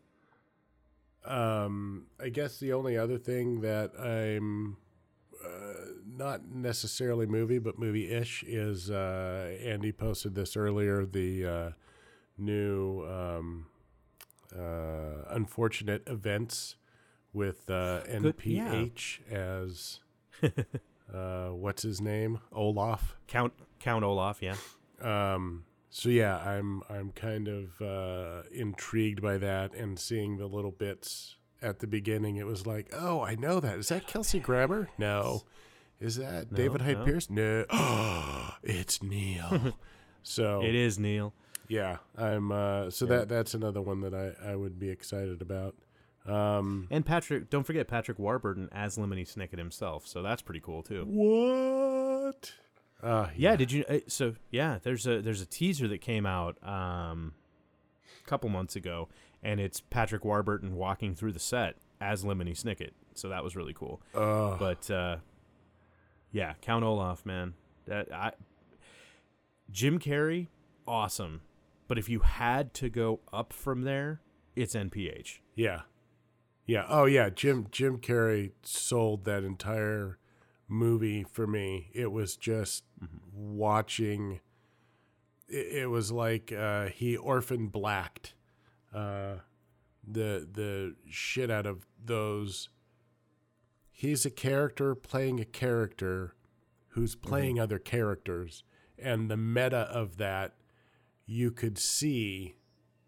Um, I guess the only other thing that I'm uh, not necessarily movie, but movie-ish is uh, Andy posted this earlier. The uh, new um, uh, Unfortunate Events. With uh, N P H yeah. as uh, what's his name? Olaf. Count Count Olaf, yeah. Um. So yeah, I'm I'm kind of uh, intrigued by that and seeing the little bits at the beginning. It was like, oh, I know that. Is that Kelsey Grammer? No. Is that no, David Hyde no. Pierce? No. Oh, it's Neil. So it is Neil. Yeah, I'm. Uh, so yeah. that that's another one that I, I would be excited about. Um, and Patrick, don't forget Patrick Warburton as Lemony Snicket himself, so that's pretty cool too. What? Uh, yeah. yeah, did you? Uh, so yeah, there's a there's a teaser that came out um, a couple months ago, and it's Patrick Warburton walking through the set as Lemony Snicket, so that was really cool. Uh, but uh, yeah, Count Olaf, man, that I, Jim Carrey, awesome. But if you had to go up from there, it's N P H. Yeah. Yeah. Oh, yeah. Jim Jim Carrey sold that entire movie for me. It was just mm-hmm. watching. It, it was like uh, he orphan blacked uh, the the shit out of those. He's a character playing a character who's playing mm-hmm. other characters, and the meta of that, you could see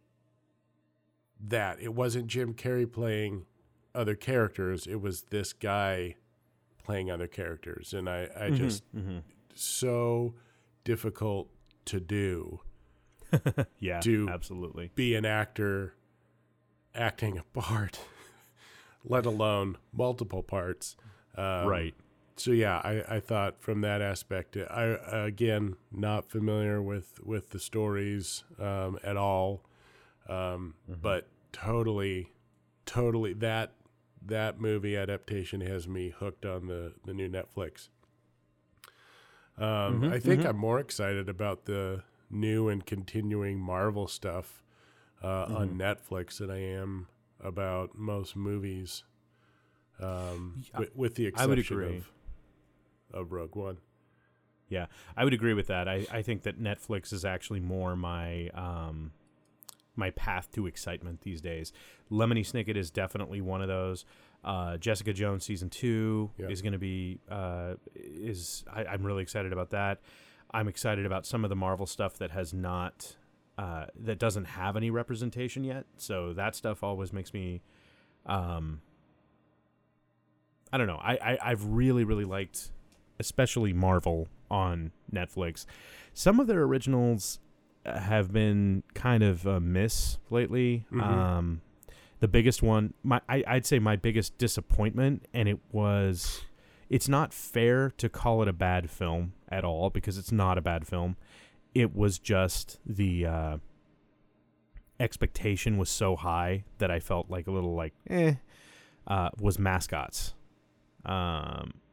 that it wasn't Jim Carrey playing other characters. It was this guy playing other characters. And I, I mm-hmm, just, mm-hmm. so difficult to do. yeah, to absolutely. Be an actor acting a part, let alone multiple parts. Um, right. So yeah, I, I thought from that aspect, I, again, not familiar with, with the stories um, at all. Um, mm-hmm. But totally, totally that that movie adaptation has me hooked on the, the new Netflix. Um, mm-hmm, I think mm-hmm. I'm more excited about the new and continuing Marvel stuff uh, mm-hmm. on Netflix than I am about most movies, um, yeah, with, with the exception of, of Rogue One. Yeah, I would agree with that. I, I think that Netflix is actually more my... Um, my path to excitement these days. Lemony Snicket is definitely one of those. Uh, Jessica Jones season two yeah. is going to be, uh, is I, I'm really excited about that. I'm excited about some of the Marvel stuff that has not, uh, that doesn't have any representation yet. So that stuff always makes me, um, I don't know. I, I, I've really, really liked, especially Marvel on Netflix. Some of their originals have been kind of a miss lately. Mm-hmm. Um, the biggest one, my I, I'd say my biggest disappointment, and it was, it's not fair to call it a bad film at all because it's not a bad film. It was just the uh, expectation was so high that I felt like a little like, eh, uh, was Mascots. Um,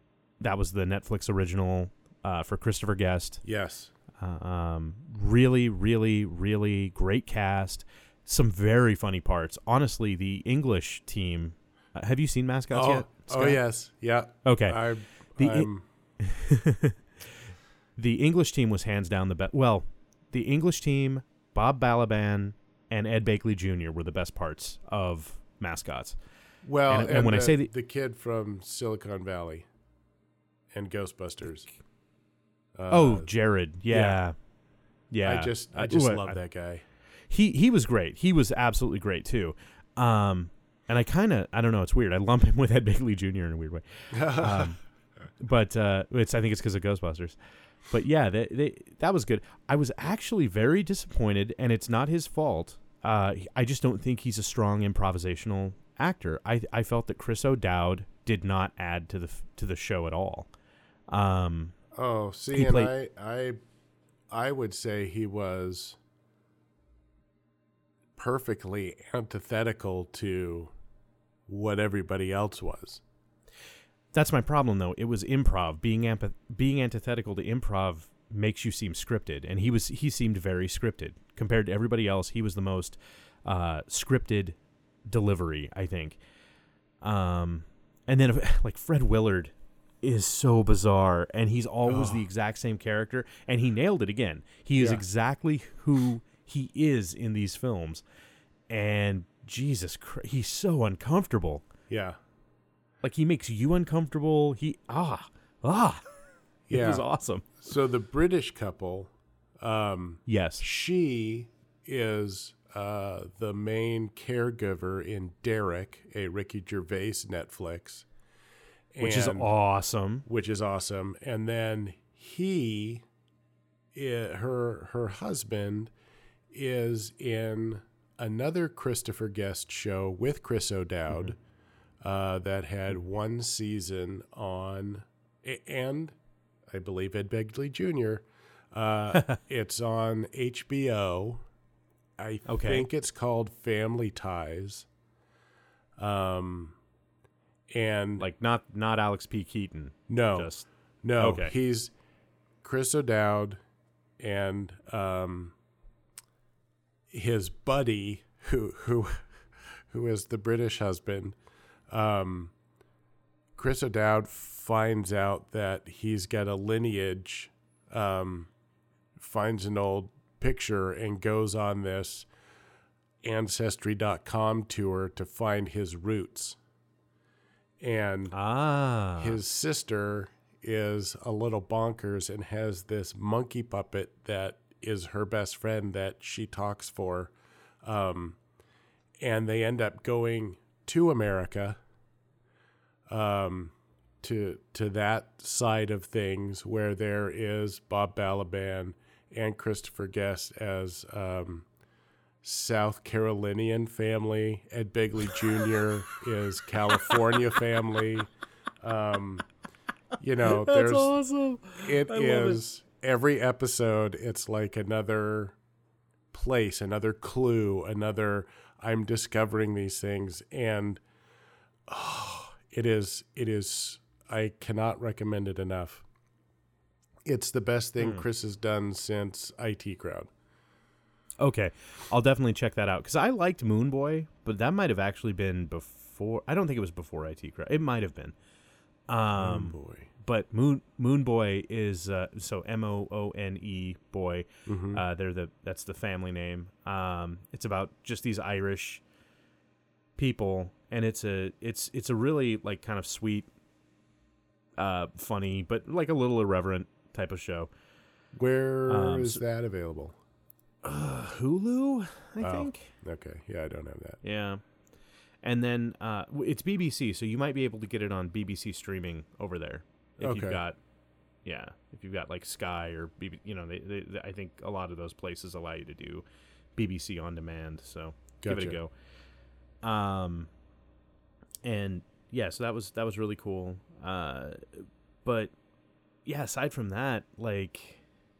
that was the Netflix original uh, for Christopher Guest. Yes. Uh, um, really, really, really great cast. Some very funny parts. Honestly, the English team. Uh, have you seen Mascots oh, yet, Scott? Oh, yes. Yeah. Okay. I, the I'm... the English team was hands down the best. Well, the English team, Bob Balaban and Ed Begley Junior were the best parts of Mascots. Well, and, and, and when the, I say the, the kid from Silicon Valley and Ghostbusters. Uh, oh, Jared. Yeah. yeah. Yeah. I just I just Ooh, love I, that guy. He he was great. He was absolutely great too. Um, and I kind of I don't know. It's weird. I lump him with Ed Begley Junior in a weird way. Um, but uh, it's I think it's because of Ghostbusters. But yeah, they, they that was good. I was actually very disappointed, and it's not his fault. Uh, I just don't think he's a strong improvisational actor. I I felt that Chris O'Dowd did not add to the to the show at all. Um, oh, see, he and played, I I I would say he was perfectly antithetical to what everybody else was. That's my problem, though. It was improv. Being amp- being antithetical to improv makes you seem scripted, and he was he seemed very scripted compared to everybody else. He was the most uh, scripted delivery, I think. Um, and then like Fred Willard is so bizarre, and he's always oh. the exact same character, and he nailed it again. He is yeah. exactly who he is in these films, and Jesus Christ, he's so uncomfortable. Yeah. Like, he makes you uncomfortable. He, ah, ah. It yeah. was awesome. So the British couple, um, yes, she is uh, the main caregiver in Derek, a Ricky Gervais Netflix. Which is awesome. Which is awesome. And then he, it, her, her husband is in another Christopher Guest show with Chris O'Dowd. Mm-hmm. Uh, that had one season on, and I believe Ed Begley Junior Uh, it's on H B O. I okay. think it's called Family Ties. Um, and like not not Alex P. Keaton. No, just, no. Okay. He's Chris O'Dowd and um, his buddy, who who who is the British husband. Um, Chris O'Dowd finds out that he's got a lineage, um, finds an old picture and goes on this ancestry dot com tour to find his roots. And ah. his sister is a little bonkers and has this monkey puppet that is her best friend that she talks for. Um, and they end up going to America, um, to to that side of things where there is Bob Balaban and Christopher Guest as um, South Carolinian family. Ed Begley Junior is California family. Um, you know, That's there's awesome. It I is it. Every episode. It's like another place, another clue, another. I'm discovering these things, and oh, it is, it is, I cannot recommend it enough. It's the best thing mm. Chris has done since I T Crowd. Okay, I'll definitely check that out, because I liked Moon Boy, but that might have actually been before, I don't think it was before I T Crowd. It might have been. Um, Moon Boy. But Moon Moon Boy is uh, so M O O N E boy. Mm-hmm. Uh, they're the that's the family name. Um, it's about just these Irish people, and it's a it's it's a really like kind of sweet, uh, funny, but like a little irreverent type of show. Where um, is so, that available? Uh, Hulu, I oh, think. Okay, yeah, I don't have that. Yeah. And then uh, it's B B C, so you might be able to get it on B B C streaming over there. If okay. you've got, yeah, if you've got like Sky or B B C, you know, they, they, they, I think a lot of those places allow you to do B B C on demand. So gotcha. Give it a go. Um, and yeah, so that was that was really cool. Uh, but yeah, aside from that, like,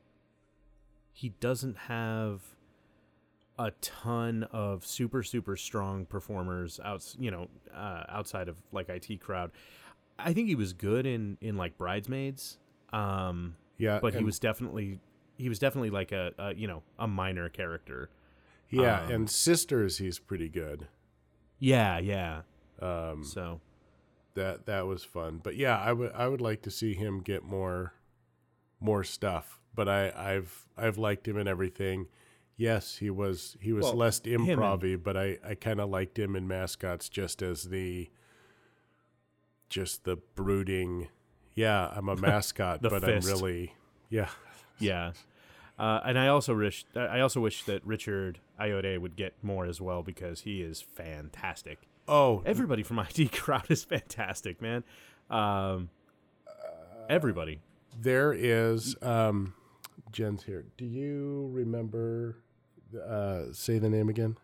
he doesn't have a ton of super super strong performers out, you know, uh, outside of like I T Crowd. I think he was good in, in like Bridesmaids. Um, Yeah, but he and- was definitely he was definitely like a, a you know a minor character. Yeah, Um, and Sisters, he's pretty good. Yeah, yeah. Um, So that that was fun. But yeah, I would I would like to see him get more more stuff. But I, I've I've liked him in everything. Yes, he was he was Well, less him and- improv-y, but I, I kind of liked him in Mascots just as the just the brooding. Yeah, I'm a mascot, The but fist. I'm really yeah. yeah, uh, and I also wish I also wish that Richard Ayoade would get more as well because he is fantastic. Oh, Everybody from I T Crowd is fantastic, man. Um, everybody. there is um, Jen's here. Do you remember? Uh, say the name again.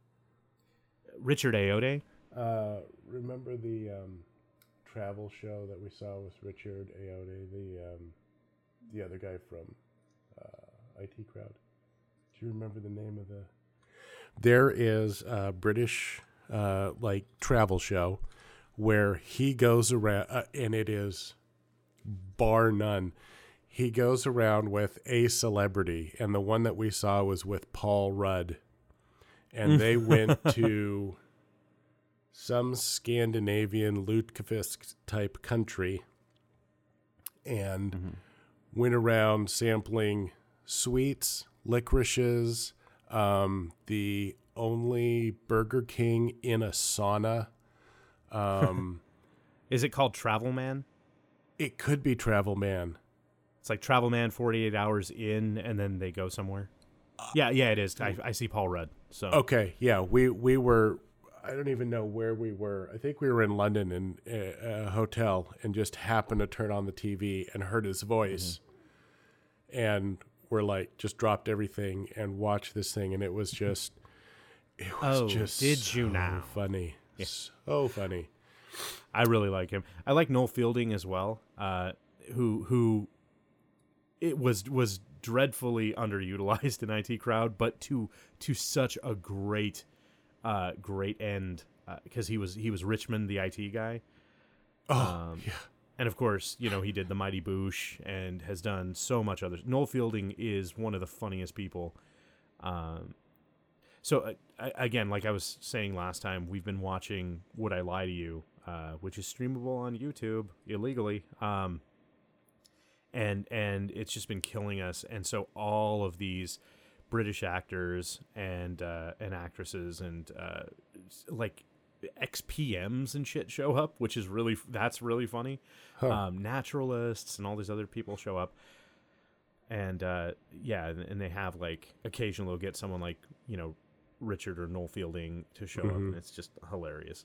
Richard Ayoade. Uh, remember the um, travel show that we saw with Richard Ayoade, the um, the other guy from uh, I T Crowd. Do you remember the name of the? There is a British uh, like travel show where he goes around, uh, and it is bar none. He goes around with a celebrity, and the one that we saw was with Paul Rudd, and they went to some Scandinavian Lutefisk type country and Mm-hmm. went around sampling sweets, licorices, um, the only Burger King in a sauna. Um, Is it called Travel Man? it could be Travel Man. It's like Travel Man forty-eight hours in, and then they go somewhere. Yeah, yeah, it is. I, I see Paul Rudd. So Okay, yeah, we we were. I don't even know where we were. I think we were in London in a, a hotel, and just happened to turn on the T V and heard his voice, mm-hmm. and we're like, just dropped everything and watched this thing, and it was just, it was Oh, just did you so now? funny, Yeah. so funny. I really like him. I like Noel Fielding as well. Uh, who who it was was dreadfully underutilized in I T Crowd, but to to such a great uh, great end because uh, he was he was Richmond, the I T guy. Oh Um, yeah, And of course, you know, he did The Mighty Boosh and has done so much other. Noel Fielding is one of the funniest people. Um, so uh, I, again, like I was saying last time, we've been watching Would I Lie to You, uh, which is streamable on YouTube illegally. Um, and and it's just been killing us. And so all of these British actors and uh, and actresses and uh, like X P Ms and shit show up, which is really that's really funny. Huh. Um, naturalists and all these other people show up, and uh, yeah, and, and they have like occasionally they'll get someone like you know Richard or Noel Fielding to show up, Mhm. and it's just hilarious.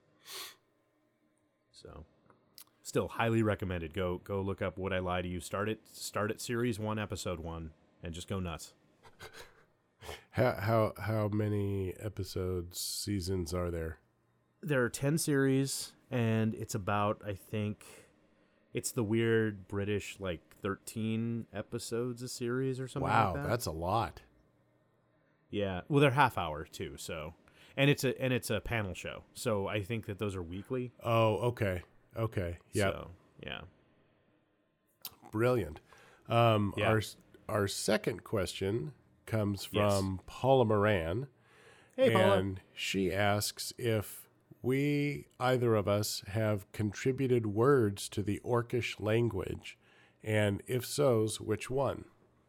So, still highly recommended. Go go look up Would I Lie to You. Start it start at series one, episode one, and just go nuts. How how how many episodes, seasons are there? There are ten series, and it's about, I think, it's the weird British, like, thirteen episodes a series or something Wow, like that. that's a lot. Yeah. Well, they're half hour, too, so... And it's a and it's a panel show, so I think that those are weekly. Oh, okay, okay, yeah, So, yeah. brilliant. Um, Yeah. Our our second question comes Yes. from Paula Moran, Hey, Paula. and she asks if we, either of us, have contributed words to the Orcish language, and if so, which one?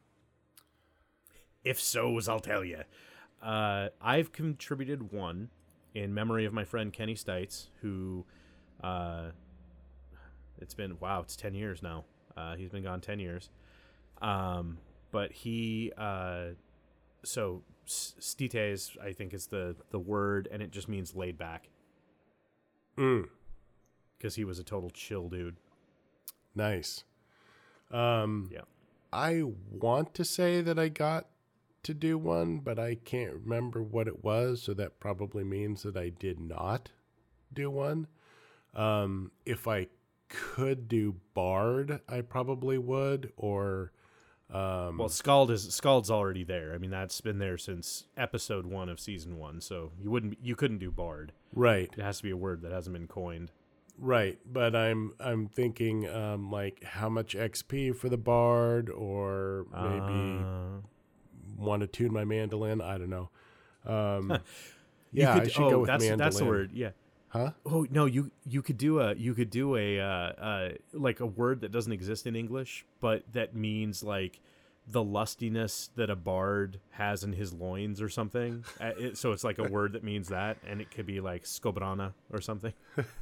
If so's, I'll tell you. Uh, I've contributed one in memory of my friend Kenny Stites, who, uh, it's been, wow, it's ten years now. Uh, he's been gone ten years. Um, but he, uh, so s- stites, I think is the, the word, and it just means laid back. Mm, Because he was a total chill dude. nice. Um, Yeah. I want to say that I got to do one, but I can't remember what it was, so that probably means that I did not do one. Um, if I could do Bard, I probably would, or um, Well, Scald is Scald's already there. I mean, that's been there since episode one of season one. So you wouldn't, you couldn't do Bard. right, It has to be a word that hasn't been coined. right, but I'm I'm thinking um, like how much X P for the bard, or maybe Uh, want to tune my mandolin. I don't know. Um, you yeah, could, I should oh, go with that's mandolin. that's the word. Yeah. Huh? Oh no, you you could do a you could do a uh, uh like a word that doesn't exist in English, but that means like the lustiness that a bard has in his loins or something. Uh, it, so it's like a word that means that, and it could be like skobrana or something.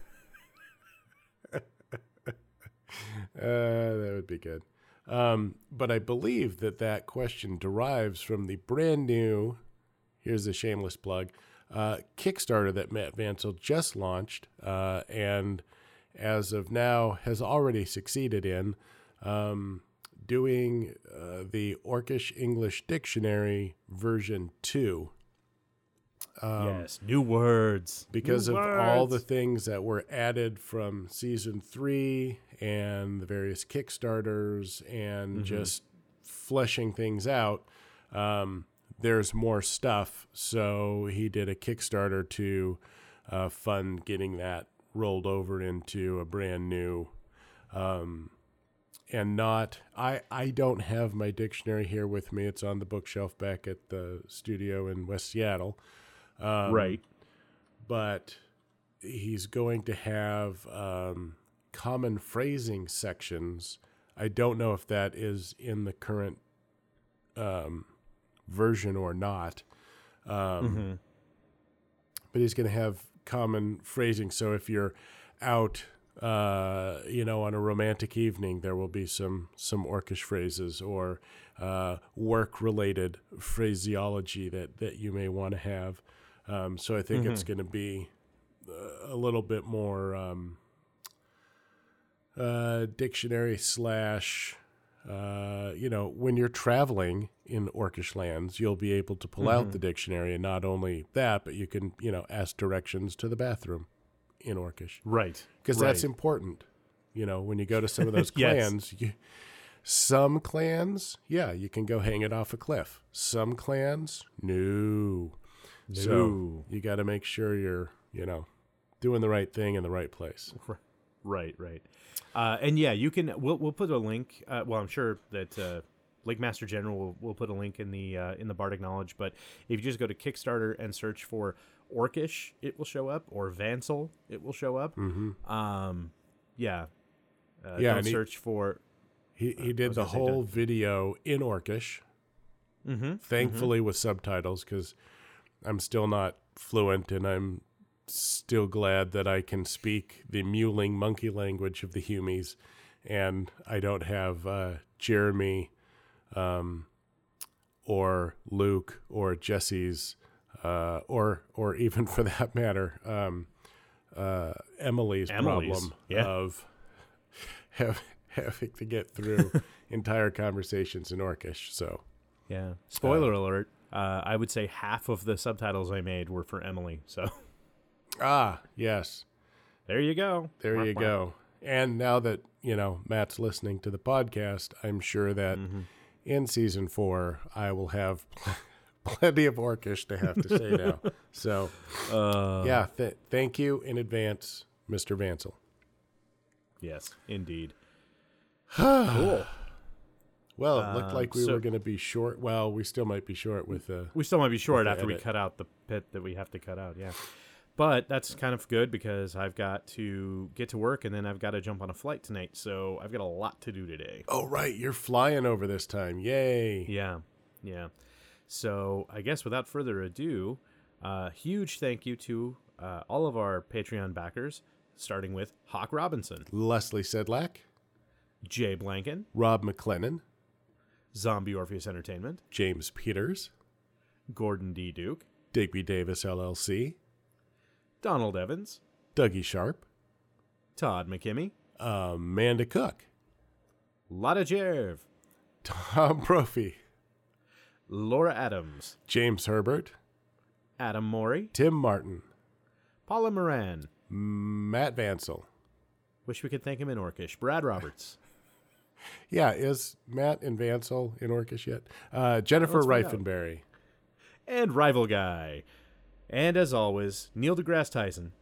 Uh, that would be good. Um, but I believe that that question derives from the brand new, here's a shameless plug, uh, Kickstarter that Matt Vancil just launched, uh, and as of now has already succeeded in um, doing uh, the Orcish English Dictionary version two. Um, yes, new words. Because New of words. all the things that were added from season three and the various Kickstarters and Mm-hmm. just fleshing things out, um, there's more stuff. So he did a Kickstarter to uh, fund getting that rolled over into a brand new, um, and not, I, I don't have my dictionary here with me. It's on the bookshelf back at the studio in West Seattle. Um, right. But he's going to have um, common phrasing sections. I don't know if that is in the current um, version or not. Um, Mm-hmm. But he's going to have common phrasing. So if you're out, uh, you know, on a romantic evening, there will be some some Orcish phrases or uh, work-related phraseology that, that you may want to have. Um, so I think Mm-hmm. it's going to be a little bit more um, uh, dictionary slash, uh, you know, when you're traveling in Orcish lands, you'll be able to pull Mm-hmm. out the dictionary, and not only that, but you can, you know, ask directions to the bathroom in Orcish. Right. Because right. that's important. You know, when you go to some of those Yes. clans, you, some clans, yeah, you can go hang it off a cliff. Some clans, no. So No. you got to make sure you're, you know, doing the right thing in the right place. Right, right. Uh, and yeah, you can. We'll we'll put a link. Uh, well, I'm sure that uh, Lake Master General will, will put a link in the uh, in the Bardic Knowledge. But if you just go to Kickstarter and search for Orcish, it will show up, or Vancil, it will show up. Mm-hmm. Um, yeah, uh, Yeah, Don't and he- search for. He he I did was the gonna say whole done. video in Orcish, Mm-hmm. thankfully with subtitles, because I'm still not fluent, and I'm still glad that I can speak the mewling monkey language of the Humies, and I don't have uh, Jeremy um, or Luke or Jesse's, uh, or or even for that matter, um, uh, Emily's, Emily's, problem yeah. of have, having to get through entire conversations in Orcish. So, Yeah. Spoiler alert. Uh, I would say half of the subtitles I made were for Emily. So ah, yes. there you go. There Womp you womp. go. And now that, you know, Matt's listening to the podcast, I'm sure that Mhm. in season four, I will have pl- plenty of Orcish to have to say now. So, Uh, yeah, th- thank you in advance, Mister Vancil. Yes, indeed. Cool. Well, it looked Um, like we so- were going to be short. Well, we still might be short with uh We still might be short the after we edit. cut out the bit that we have to cut out, yeah. But that's kind of good because I've got to get to work and then I've got to jump on a flight tonight. So I've got a lot to do today. Oh, right. You're flying over this time. Yay. Yeah, yeah. So I guess without further ado, uh, huge thank you to uh, all of our Patreon backers, starting with Hawk Robinson, Leslie Sedlak, Jay Blanken, Rob McLennan, Zombie Orpheus Entertainment, James Peters, Gordon D. Duke, Digby Davis L L C, Donald Evans, Dougie Sharp, Todd McKimmey, Amanda Cook, Lotta Jerv, Tom Brophy, Laura Adams, James Herbert, Adam Morey, Tim Martin, Paula Moran. Matt Vancil. Wish we could thank him in Orcish. Brad Roberts. Yeah, is Matt and Vancil in Orcish yet? Uh, Jennifer Let's find out. Reifenberry. And Rival Guy. And as always, Neil deGrasse Tyson.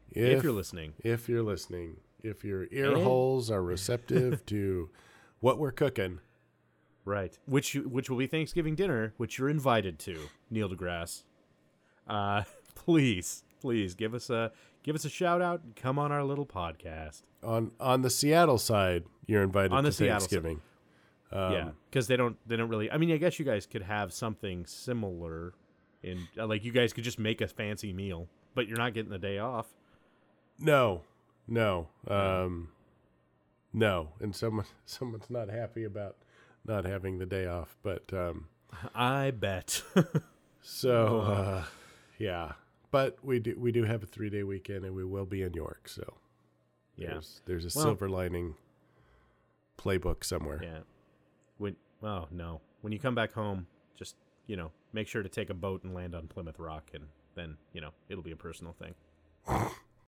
If, if you're listening. If you're listening. If your ear and... holes are receptive to what we're cooking. Right. Which which will be Thanksgiving dinner, which you're invited to, Neil deGrasse. Uh, please, please give us a give us a shout out and come on our little podcast. On on the Seattle side, you're invited on the to Seattle Thanksgiving. Um, yeah, because they don't they don't really. I mean, I guess you guys could have something similar, in like you guys could just make a fancy meal, but you're not getting the day off. No, no, um, no, and someone someone's not happy about not having the day off, but um, I bet. so uh, yeah, but we do we do have a three day weekend, and we will be in York. So yeah, there's, there's a well, silver lining playbook somewhere. Yeah. When oh no, when you come back home, just you know make sure to take a boat and land on Plymouth Rock, and then you know it'll be a personal thing.